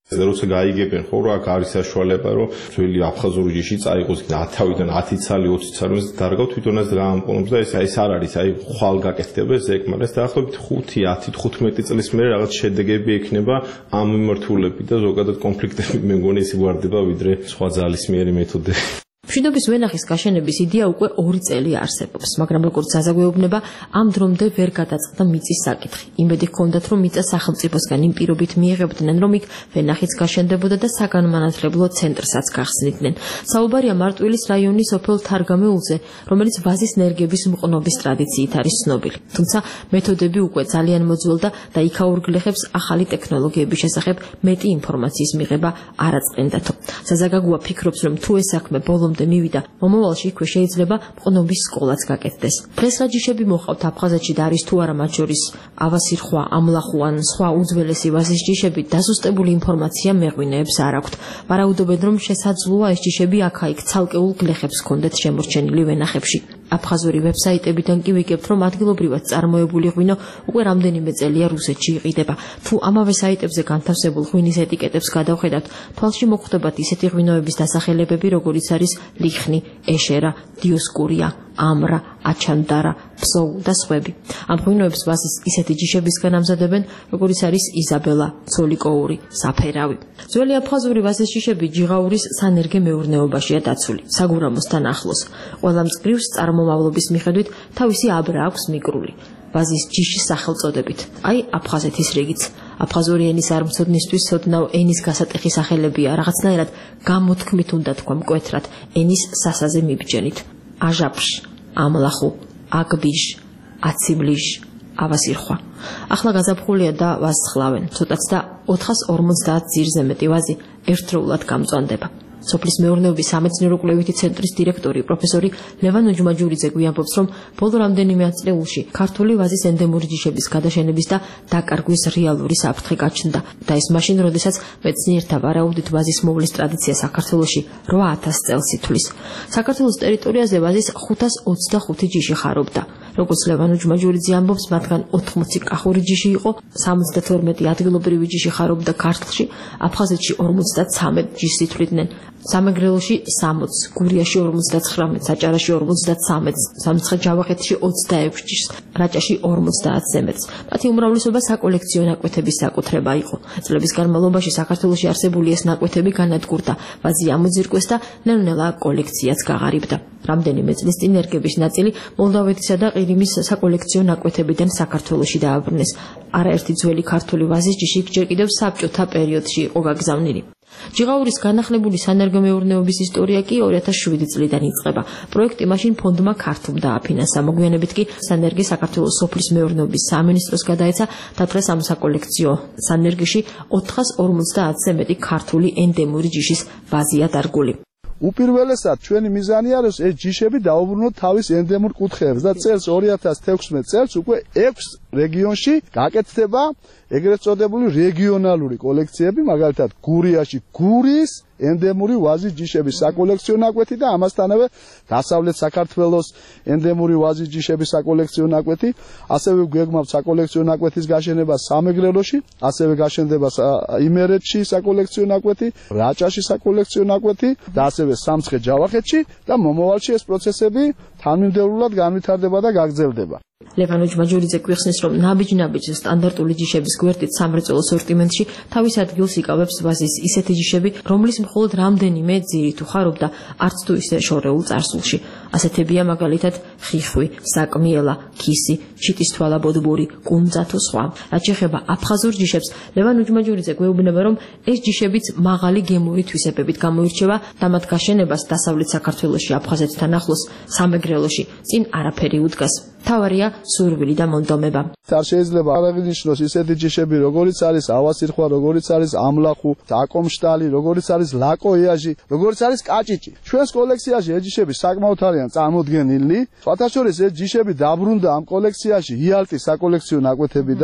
როცა გაიგებენ ხო რა არის საშუალება რომ ძველი აფხაზური ჯიში წაიღოს ათიდან ათი ცალი ოცი ცალი დარგავ თვითონაც გაამყოლებს და ეს ეს არ არის აი ხვალ გაკეთდება ეს ეგ მაგრამ ეს დაახლოებით ხუთი ათი თხუთმეტი წლის მერე რაღაც შედეგები ექნება ამ მიმართულებით და ზოგადად კონფლიქტები მე მგონი ისე ვარდება ვიდრე სხვა ძალისმიერი მეთოდები
მშვიდობის ვენახის გაშენების იდეა უკვე ორი წელი არსებობს, მაგრამ როგორც საზოგადოება ამ დრომდე ვერ გადაწყდა მიწის საკითხი. იმედი ჰქონდათ, რომ მიწა სახელმწიფოსგან იმ პირობით მიიღებდნენ, რომ იქ ვენახიც გაშენდებოდა და საგანმანათლებლო ცენტრსაც გახსნიდნენ. საუბარია მარტვილის რაიონის სოფელ თარგამეულზე, რომელიც ვაზის ნერგების მყნობის ტრადიციით არის ცნობილი. თუმცა მეთოდები უკვე ძალიან მოძველდა და იქაურ გლეხებს ახალი ტექნოლოგიების შესახებ მეტი ინფორმაციის მიღება არ აწყენდათო. საზაგაგოა ფიქრობს, რომ თუ ეს საქმე ბოლომდე მივიდა, მომავალში იქვე შეიძლება მყნობის სკოლაც გაკეთდეს. დღეს რა ჯიშები მოყავთ აფხაზეთში და არის თუ არა მათ შორის ავასირხვა, ამლახუ ან სხვა უძველესი ვაზის ჯიშები, დაზუსტებული ინფორმაცია მეღვინეებს არ აქვთ. ვარაუდობენ, რომ შესაძლოა ეს ჯიშები აქა-იქ ცალკეულ გლეხებს ჰქონდეთ შემორჩენილი ვენახებში. აფხაზური ვებსაიტებიდან კი ვიგებთ, რომ ადგილობრივად წარმოებული ღვინო უკვე რამდენიმე წელია რუსეთში იყიდება. თუ ამავე საიტებზე განთავსებულ ღვინის ეტიკეტებს გადავხედავთ, თვალში მოხვდებათ ისეთი ღვინოების დასახელებები, როგორიც არის ლიხნი, ეშერა, დიოსკურია, ამრა, აჩანდარა, ფსოუ და სხვები. ამ ღვინოებს ვაზის ისეთი ჯიშებისგან ამზადებენ, როგორიც არის იზაბელა, ცოლიკოური, საფერავი. ძველი აფხაზური ვაზის ჯიშები ჯიღაურის სანერგე მეურნეობაშია დაცული, საგურამოსთან ახლოს. ყველა მწკრივს წარმომავლობის მიხედვით თავისი აბრა აქვს მიკრული. ვაზის ჯიშის სახელწოდებით, აი აფხაზეთის რიგიც. აფხაზური ენის არმცოდნისთვის სოდნავ ენის გასატეხი სახელებია, რაღაცნაირად გამოთქმით უნდა თქვა მკვეთრად ენის სასაზე მიბჯენით. აჟაპშ, ამლახუ, აგბიჟ, აციბლიჟ, ავასირხვა. ახლა გაზაფხულია და ვაზს ხლავენ, ცოტაც და ოთხას ორმოცდაათ ძირზე მეტი ვაზი ერთდროულად გამწვანდება. სოფლის მეურნეობის სამეცნიერო კვლევითი ცენტრის დირექტორი პროფესორი ლევან უჯმაჯურიძე გვიამბობს, რომ ბოლო რამდენიმე ათწლეულში ქართული ვაზის ენდემური ჯიშების გადაშენების და დაკარგვის რეალური საფრთხე გაჩნდა და ეს მაშინ, როდესაც მეცნიერთა ვარაუდით ვაზის მოვლის ტრადიცია საქართველოში რვა ათას წელს ითვლის. საქართველოს ტერიტორიაზე ვაზის ხუთას ოცდახუთი ჯიში ხარობდა. როგორც ლევან უჯმაჯურიძე ამბობს, მათგან ოთხმოცი კახური ჯიში იყო, სამოცდათორმეტი ადგილობრივი ჯიში ხარობდა ქართლში, აფხაზეთში ორმოცდაცამეტ ჯიშს ითვლიდნენ. სამეგრელოში სამოცს, გურიაში ორმოცდაცხრამეტს, საჭარაში ორმოცდაცამეტს, სამცხე-ჯავახეთში ოცდაექვსს ჯიშს, რაჭაში ორმოცდაათზე მეტს. მათი უმრავლესობა საკოლექციო ნაკვეთების საკუთრება იყო. წლების განმავლობაში საქართველოში არსებული ეს ნაკვეთები განადგურდა, ვაზი ამოძირკვეს და ნელ-ნელა კოლექციაც გაღარიბდა. რამდენიმე წლის წინ ერგების ნაწილი მოლდავეთისა და ყირიმის საკოლექციო ნაკვეთებიდან საქართველოში დააბრუნეს. არაერთი ძველი ქართული ვაზის ჯიში ჯერ კიდევ საბჭოთა პერიოდში იყო გაგზავნილი. ჯიღაურის განახლებული სანერგომეურნეობის ისტორია კი ორი ათას შვიდი წლიდან იწყება. პროექტი მაშინ ფონდმა ქართლ დააფინანსა. მოგვიანებით კი სანერგი საქართველოს სოფლის მეურნეობის სამინისტროს გადაეცა და დღეს ამ საკოლექციო სანერგიში ოთხას ორმოცდაათზე მეტი ქართული ენდემური ჯიშის ვაზია დარგული.
უპირველესად ჩვენი მიზანია რომ ეს ჯიშები დაუბრუნოთ თავის ენდემურ კუთხეებს და წელს ორი ათას თექვსმეტ წელს უკვე ექვს რეგიონში გაკეთდება ეგრეთ წოდებული რეგიონალური კოლექციები, მაგალითად გურიაში გურის ენდემური ვაზის ჯიშების საკოლექციო ნაკვეთი და ამასთანავე დასავლეთ საქართველოს ენდემური ვაზის ჯიშების საკოლექციო ნაკვეთი, ასევე გვეგმავთ საკოლექციო ნაკვეთის გაშენება სამეგრელოში, ასევე გაშენდება იმერეთში საკოლექციო ნაკვეთი, რაჭაში საკოლექციო ნაკვეთი და ასევე სამცხე-ჯავახეთში და მომავალში ეს პროცესები თანმიმდევრულად განვითარდება და გაგრძელდება.
ლევან უჯმაჯურიძე გვიხსნის, რომ ნაბიჯ-ნაბიჯ სტანდარტული ჯიშების გვერდით სამრეწველო სორტიმენტში თავის ადგილს იკავებს ვაზის ისეთი ჯიშები, რომლის მხოლოდ რამდენიმე ძირი თუ ხარობდა არც თუ ისე შორეულ წარსულში. ასეთებია მაგალითად ხიხვი, საკმიელა, ქისი, ჩიტისთვალა ბოდბური, კუნძა თუ სხვა. რაც შეეხება აფხაზურ ჯიშებს, ლევან უჯმაჯურიძე გვეუბნება, რომ ეს ჯიშებიც მაღალი გემური თვისებებით გამოირჩევა და მათ გაშენებას დასავლეთ საქართველოში აფხაზეთთან ახლოს სამეგრელოში წინ არაფერი უდგას. თავარია სურვილი და მონდომება.
არ შეიძლება არ აღინიშნოს ისეთი ჯიშები, როგორიც არის ავასირხვა, როგორიც არის ამლახუ, აკომშტალი, როგორიც არის ლაკოიაჟი, როგორიც არის კაჭიჭი. ჩვენს კოლექციაში ეს ჯიშები საკმაოდ არიან წარმოდგენილნი. სხვათა შორის ეს ჯიშები დაბრუნდა ამ კოლექციაში იალტის საკოლექციო ნაკვეთებიდან.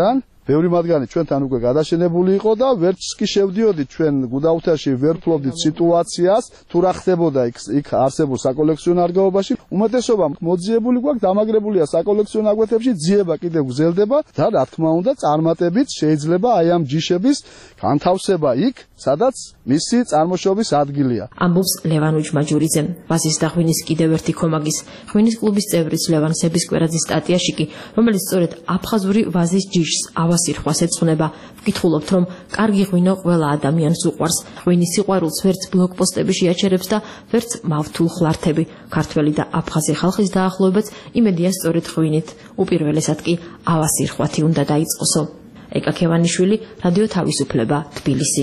ბევრი მათგანი ჩვენთან უკვე გადაშენებული იყო და ვერც კი შევდიოდით ჩვენ გუდაუთაში, ვერ ფლობდით სიტუაციას, თუ რა ხდებოდა იქ იქ არსებულ საკოლექციონო ნარგავობაში. უმეტესობა მოძიებული გვაქვს, დამაგრებულია საკოლექციონო აკვეთებში, ძიება კიდევ გრძელდება და რა თქმა უნდა, წარმატებით შეიძლება აი ამ ჯიშების განთავსება იქ, სადაც მისი წარმოშობის ადგილია.
ამბობს ლევან უჯმაჯურიძე. ვაზის და ღვინის კიდევ ერთი ქომაგის ღვინის კლუბის წევრიც ლევან სებისკვერაძის სტატიაში კი, რომელიც სწორედ აფხაზური ვაზის ჯიშს ავასირხვას ეძღვნება, ვკითხულობთ, რომ კარგი ღვინო ყველა ადამიანს უყვარს. ღვინის სიყვარულს ვერც ბლოკპოსტები შეაჩერებს და ვერც მავთულ ხლართები. ქართველი და აფხაზი ხალხის დაახლოებაც იმედია სწორედ ღვინით. უპირველესად კი ავასირხვათი უნდა დაიწყოსო. ეკა ქევანიშვილი, რადიო თავისუფლება, თბილისი.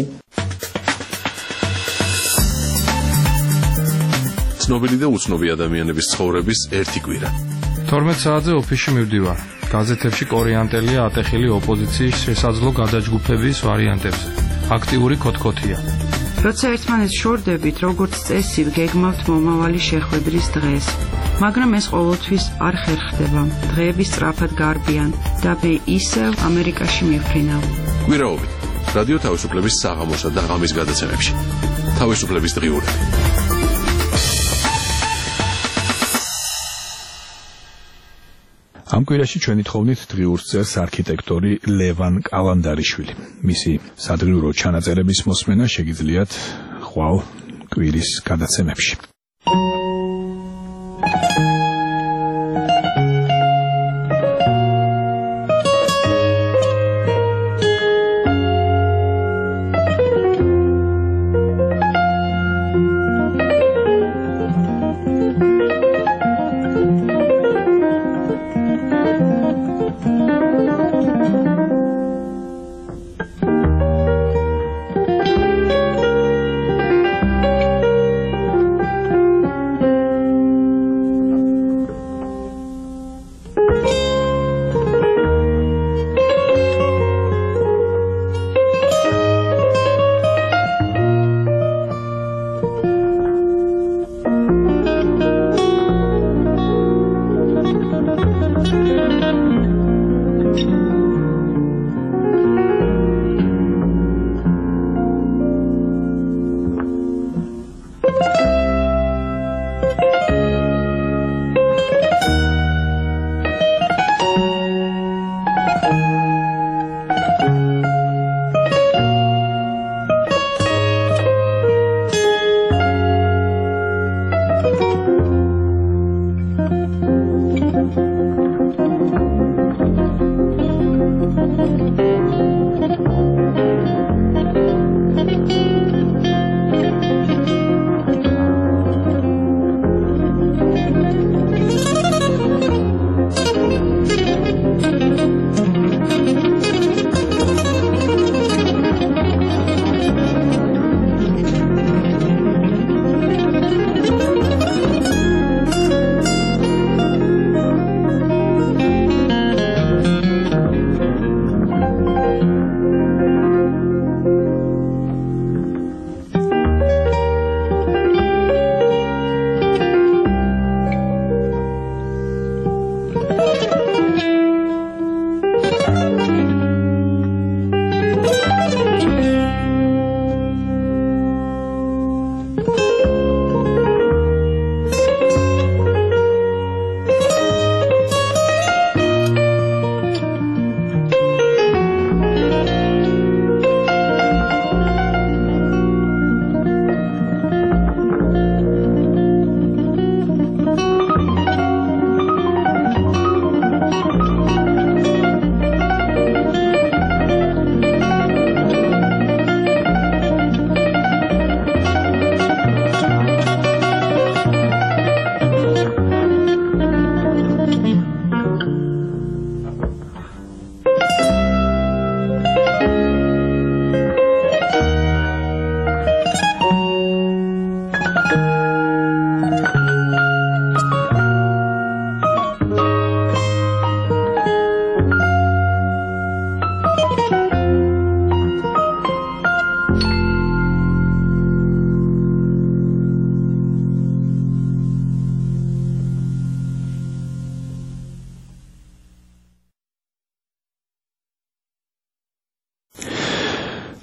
ცნობილი და უცნობი ადამიანების ცხოვრების ერთი კვირა.
თორმეტ საათზე ოფისში მივდივარ. გაზეთებში კორიანტელია ატეხილი ოპოზიციის შესაძლო გადაჯგუფების ვარიანტებზე. აქტიური კოთკოთია.
როცა ერთმანეთს შორდებით, როგორც წესი, გეგმავთ მომავალი შეხვედრის დღეს. მაგრამ ეს ყოველთვის არ ხერხდება. დღეები სწრაფად გარბიან და მე ისევ ამერიკაში მივფრინავ.
კვირაობით რადიო თავისუფლების საღამოსა და ღამის გადაცემებში. თავისუფლების დღიურები.
ამ კვირაში ჩვენი თხოვნით დღიურს წერს არქიტექტორი ლევან კალანდარიშვილი. მისი სადღიურო ჩანაწერების მოსმენა შეგიძლიათ ხვალ კვირის გადაცემებში.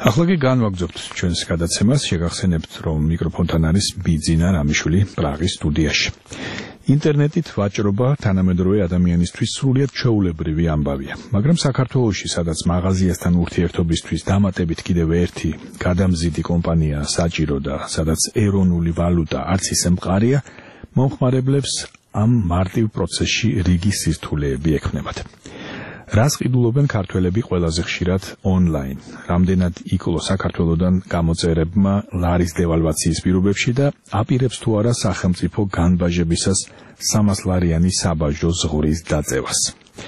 ახლა კი განვაგრძობთ ჩვენს გადაცემას, შეგახსენებთ, რომ მიკროფონთან არის ბიძინა რამიშვილი პრაღის სტუდიაში. ინტერნეტით ვაჭრობა თანამედროვე ადამიანისთვის სრულიად ჩვეულებრივი ამბავია, მაგრამ საქართველოში, სადაც მაღაზიასთან ურთიერთობისთვის დამატებით კიდევ ერთი გადამზიდი კომპანია საჭირო და სადაც ეროვნული ვალუტა არც ისე მყარია, მომხმარებლებს ამ მარტივ პროცესში რიგი სირთულეები ექმნებათ. რას ყიდულობენ ქართველები ყველაზე ხშირად ონლაინ? რამდენად იკლო საქართველოდან გამოწერებმა ლარის დევალვაციის პირობებში და აპირებს თუ არა სახელმწიფო განბაჟებისას სამას ლარიანი საბაჟო ზღურის დაწევას?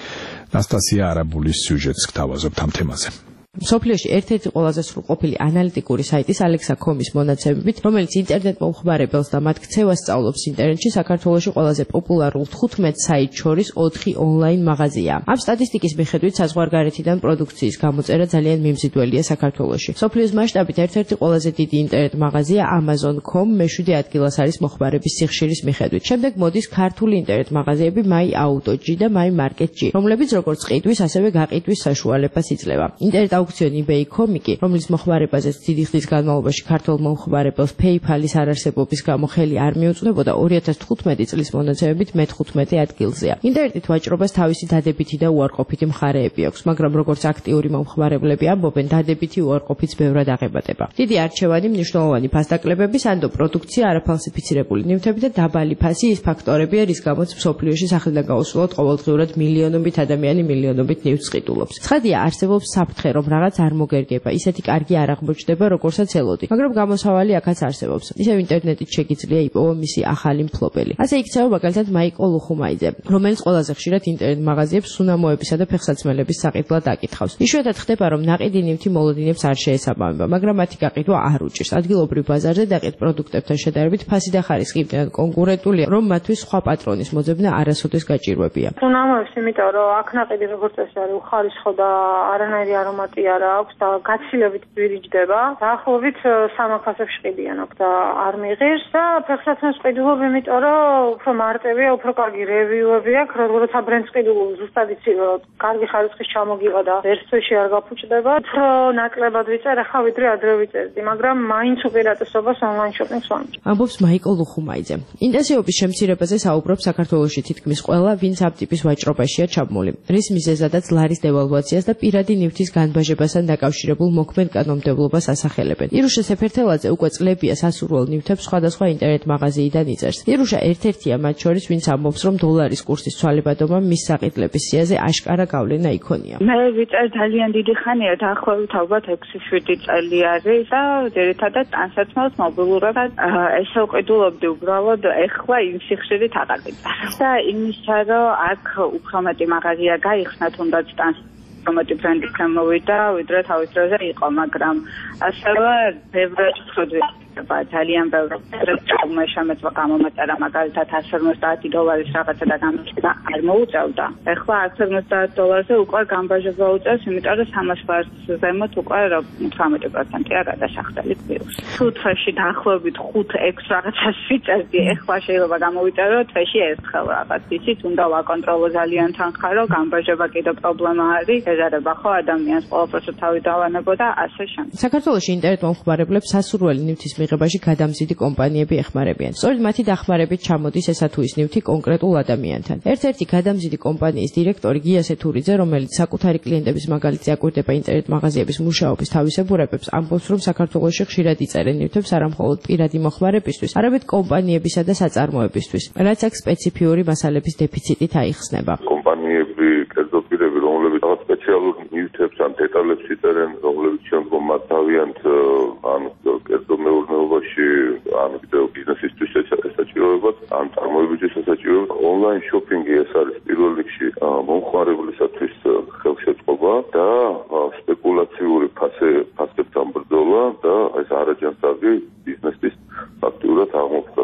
ნასტასია არაბულის სიუჟეტს გთავაზობთ ამ თემაზე.
სოფლიოში ერთ-ერთი ყველაზე სრულყოფილი ანალიტიკური საიტის Alexa kom ის მონაცემებით, რომელიც ინტერნეტ მომხმარებელს და მათ ქცევას სწავლობს ინტერნეტში, საქართველოში ყველაზე პოპულარულ თხუთმეტ საიტ შორის ოთხი ონლაინ მაღაზია. ამ სტატისტიკის მიხედვით საზღვარგარეთიდან პროდუქციის გამოწერა ძალიან მიმზიდველია საქართველოში. სოფლიოს მასშტაბით ერთ-ერთი ყველაზე დიდი ინტერნეტ მაღაზია Amazon kom მეშვიდე ადგილას არის მოხმარების სიხშირის მიხედვით. შემდეგ მოდის ქართული ინტერნეტ მაღაზიები My Auto G და My Market G, რომლებიც როგორც ყიდვის, ასევე გაყიდვის საშუალებას იძლევა. ინტერნეტ აუქციონი eBay kom, რომლის მოხმარებაზეც დიდი ხნის განმავლობაში ქართულ მომხმარებელს PayPal-ის არარსებობის გამო ხელი არ მიუწვდებოდა, ორი ათას თხუთმეტი წლის მონაცემებით მეთერთმეტე ადგილზეა. ინტერნეტით ვაჭრობას თავისი დადებითი და უარყოფითი მხარეები აქვს, მაგრამ როგორც აქტიური მომხმარებლები ამბობენ, დადებითი უარყოფით ბევრად აღებადება. დიდი არჩევანი, მნიშვნელოვანი ფასდაკლებების, ანდო პროდუქცია, არაფალსიფიცირებული ნივთები და დაბალი ფასი ის ფაქტორებია, რის გამოც მსოფლიოში სახელიდან გაუსვლელად ყოველდღიურად მილიონობით ადამიანი მილიონობით ნივთს ყიდულობს. ცხადია, არსებობს საფრთხე, რომ რაღაც არ მოგერგება, ისეთი კარგი არ აღმოჩნდება, როგორცაც ელოდი. მაგრამ გამოსავალი აქაც არსებობს. ისევ ინტერნეტით შეგიძლია იპოვა მისი ახალი მფლობელი. ასე იქცევა მაგალითად მაიკო ლუხუმაიძე, რომელიც ყველაზე ხშირად ინტერნეტ მაღაზიებს სუნამოებისა და ფეხსაცმელების საყიდლად აკითხავს. იშვიათად ხდება, რომ ნაყიდი ნივთი მოლოდინებს არ შეესაბამება, მაგრამ მათი გაყიდვა არ უჭირს. ადგილობრივ ბაზარზე დაყიდ პროდუქტებთან შედარებით ფასი და ხარისხი იმდენად კონკურენტულია, რომ მათთვის სხვა პატრონის მოძებნა არასოდეს გაჭირვებია.
სუნამოებს, იმიტომ რომ აქ ნაყიდი როგორც ეს არის უხარისხო და არანაირი არომატი არა აქვს და გაცილებით ძვირიჯდება. დაახლოებით სამახასებს ყიდიან აქ და არ მიიღირს და ფეხსაცმელს ყიდულობ, იმიტომ რომ უფრო მარტივია, უფრო კარგი რევიუები აქვს, როგორც აბრენდს ყიდულობ, ზუსტად იცი რომ კარგი ხარისხის ჩამოგიღა და ერთ თვეში არ გაფუჭდება. უფრო ნაკლებად ვიწერ ახლა ვიდრე ადრე ვიწერდი, მაგრამ მაინც უპირატესობას ონლაინ შოპინგს ვამჯობ.
ამბობს მაიკო ლუხუმაიძე. ინტენსივობის შემცირებაზე საუბრობს საქართველოში თითქმის ყველა, ვინც ამ ტიპის ვაჭრობაშია ჩაბმული, რის მიზეზადაც ლარის დევალვაციას და პირადი ნივთის განბაჟებასთან დაკავშირებულ მოქმედ კანონმდებლობას ასახელებენ. ირუშა სეფერთელაძე უკვე წლებია სასურველ ნივთებს სხვადასხვა ინტერნეტ მაღაზიიდან იწერს. ირუშა ერთ-ერთია მათ შორის, ვინც ამბობს, რომ დოლარის კურსის ცვალებადობა მის საყიდლების სიაზე აშკარა გავლენა იქონია.
მე ვიწერ ძალიან დიდი ხანია, დაახლოებით ალბათ ექვსი შვიდი წელი არის და ძირითადად ტანსაცმელს მობილურად ესე ვყიდულობდი უბრალოდ ეხლა იმ სიხშირით აღარ ვიწარ. და იმისა, რომ აქ უფრო მეტი მაღაზია გაიხსნა თუნდაც ტანს რომელი ბრენდი გამოვიდა, ვიდრე თავის დროზე იყო, მაგრამ ასევე ბევრად ვხედავ ძალიან ბევრი რეკამა შემეცვა გამომეწერა, მაგალითად εκατს ორმოცდაათი დოლარის რაღაცა და გამოჩნდა არ მოუწევდა. ეხლა εκατს ორმოცდაათი დოლარზე უკვე გამბაჟება უწევს, იმიტომ რომ სამას ლარს ზემოთ უკვე ოცდაათი პროცენტია გადასახდელი პლუს. თუ თვეში დაახლოებით ხუთ ექვს რაღაცას ვიწერდი, ეხლა შეიძლება გამოვიწერო თვეში ერთხელ რაღაც. ისიც უნდა ვაკონტროლო ძალიან თანხა, რომ გამბაჟება კიდევ პრობლემა არის, ეზარება ხო ადამიანს ყოველთვის თავი დავანებო და ასე შემდეგ.
საქართველოში ინტერნეტ მომხმარებლებს სასურველი ნივთის მიღებაში გადამზიდი კომპანიები ეხმარებიან. სწორედ მათი დახმარებით ჩამოდის ესა თუ ის ნივთი კონკრეტულ ადამიანთან. ერთ-ერთი გადამზიდი კომპანიის დირექტორი გია სეთურიძე, რომელიც საკუთარი კლიენტების მაგალითზე აკვირდება ინტერნეტ მაღაზიების მუშაობის თავისებურებებს, ამბობს, რომ საქართველოში ხშირად იწერენ ნივთებს არა მხოლოდ პირადი მოხმარებისთვის, არამედ კომპანიებისა და საწარმოებისთვის, რაც აქ სპეციფიური მასალების დეფიციტით აიხსნება.
კომპანიები, კერძო პირები, რომლებიც რაღაც სპეციალურ ნივთებს ან დეტალებს იწერენ, რომლებიც შემდგომ მათ თავიანთ ან კერძო მეურნეობაში ან კიდევ ბიზნესისთვის ესაჭიროებათ, ან წარმოებისთვის ესაჭიროებათ. ონლაინ შოპინგი ეს არის პირველ რიგში მომხმარებლისათვის ხელშეწყობა და სპეკულაციური ფასებთან ბრძოლა და ეს არაჯანსაღი ბიზნესის აქტიურად აღმოფხვრა.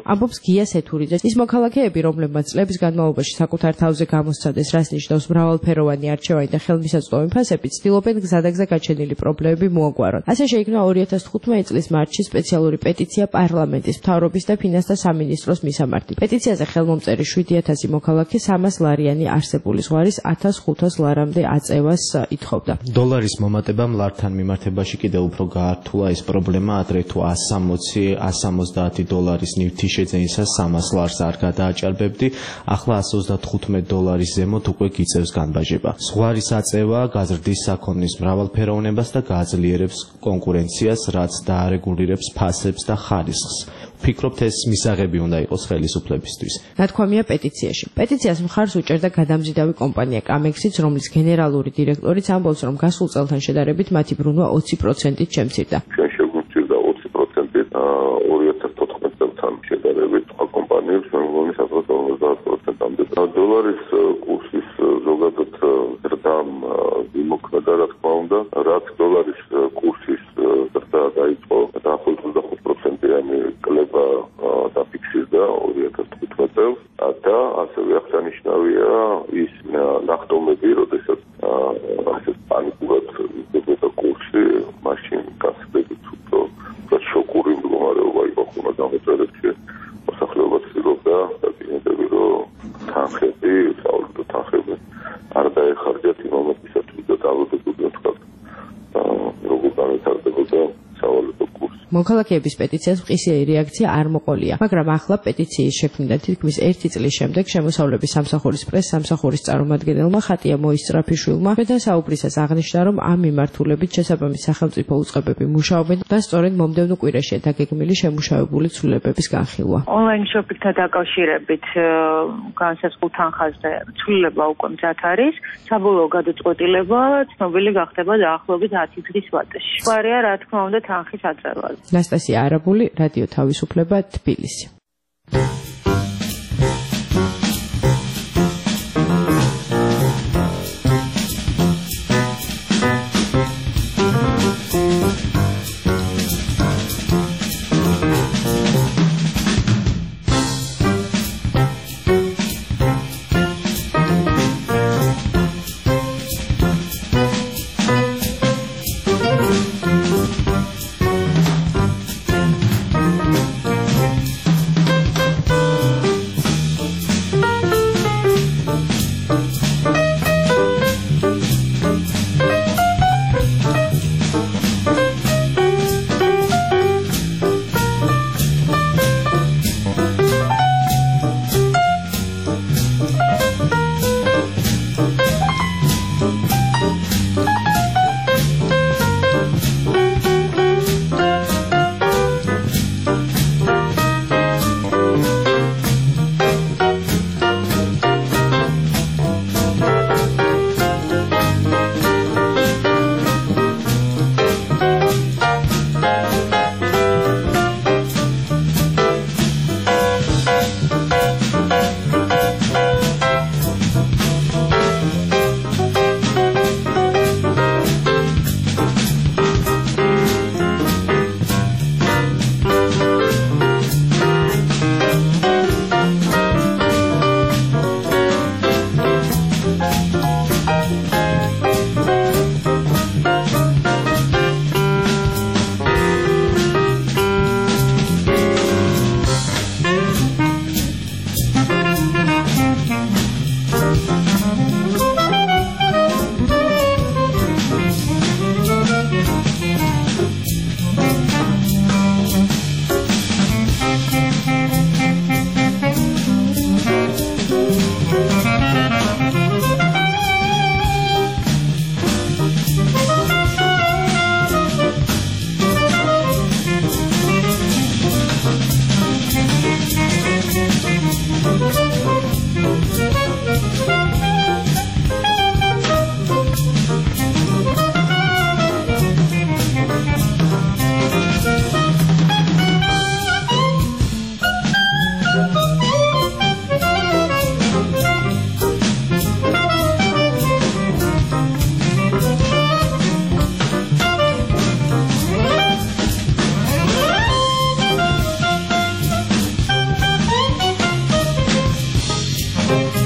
ამბობს გია სეთურიძე. ის მოქალაქეები, რომლებმაც წლების განმავლობაში საკუთარ თავზე გამოსცადეს, რას ნიშნავს მრავალფეროვანი არჩევანი და ხელმისაწვდომი ფასები, ცდილობენ გზადაგზა გაჩენილი პრობლემები მოაგვარონ. ასე შეიქმნა ორი ათას თხუთმეტი წლის მარტში სპეციალური პეტიცია პარლამენტის, მთავრობის და ფინანსთა სამინისტროს მისამართი. პეტიციაზე ხელმომწერი შვიდი ათასი მოქალაქე სამას ლარიანი არსებული ზღვარის ათას ხუთას ლარამდე აწევას ითხოვდა.
დოლარის მომატებამ ლართან მიმართებაში კიდევ უფრო გაართულა ეს პრობლემა, ადრე თუ ას სამოცი ას სამოცდაათი დოლარის ნივთი შეძენისას სამას ლარს არ გადააჭარბებდი, ახლა ას ოცდათხუთმეტ დოლარის ზემოთ უკვე გიწევს განბაჟება. ზღვარის აწევა გაზრდის საქონლის მრავალფეროვნებას და გააძლიერებს კონკურენციას, რაც დაარეგულირებს ფასებს და ხარისხს. ვფიქრობთ, ეს მისაღები უნდა იყოს ხელისუფლებისთვის.
ნათქვამია პეტიციაში. პეტიციას მხარს უჭერდა გადამზიდავი კომპანია კამექსიც, რომლის გენერალური დირექტორიც ამბობს, რომ გასულ წელთან შედარებით მათი ბრუნვა ოცი პროცენტით შემცირდა.
ჩვენ შეგვჭირდა ოცი პროცენტით ორი ათას თოთხმეტ წელთან შედარებით სხვა კომპანიებს, რომლის ათას ორმოცდაათ პროცენტამდე. დოლარის კურსის ზოგადად ზრდამ იმოქმედა, რა თქმა უნდა, რაც დოლარის კურსის ზრდა დაიწყო დაახლოებით ოცდახუთ პროცენტიანი კლება დაფიქსირდა ორი ათას თხუთმეტ წელს და ასევე აღსანიშნავია ის ნახტომები, როდესაც ასე პანიკურად იზრდებოდა კურსი, მაშინ გასაგებით უფრო შოკური მდგომარეობა იყო ხომ დამოწერებში. მოსახლეობა ცდილობდა დაკინდები, რომ თანხები, საავადმყოფო თანხები არ დაეხარჯათ იმ მომენტისათვის და დავუდებოდნენ თქვა როგორ განვითარდებოდა საავადმყოფო კურსი.
მოქალაქეების პეტიციას მყისიერი რეაქცია არ მოყოლია, მაგრამ ახლა პეტიციის შექმნიდან თითქმის ერთი წლის შემდეგ შემოსავლების სამსახურის პრეს-სამსახურის წარმომადგენელმა ხატია მოისწრაფიშვილმა მედასაუბრისას აღნიშნა, რომ ამ მიმართულებით შესაბამის სახელმწიფო უწყებები მუშაობენ და სწორედ მომდევნო კვირაშია დაგეგმილი შემუშავებული ცვლილებების განხილვა.
ონლაინ შოპინგთან დაკავშირებით განსაზღვრულ თანხაზე ცვლილება უკვე მზად არის. საბოლოო გადაწყვეტილება ცნობილი გახდება დაახლოებით ათი დღის ვადაში. გვარია, რა თქმა უნდა, თანხის აწევა.
ნასტასია არაბული, რადიო თავისუფლება, თბილისი.
Thank you.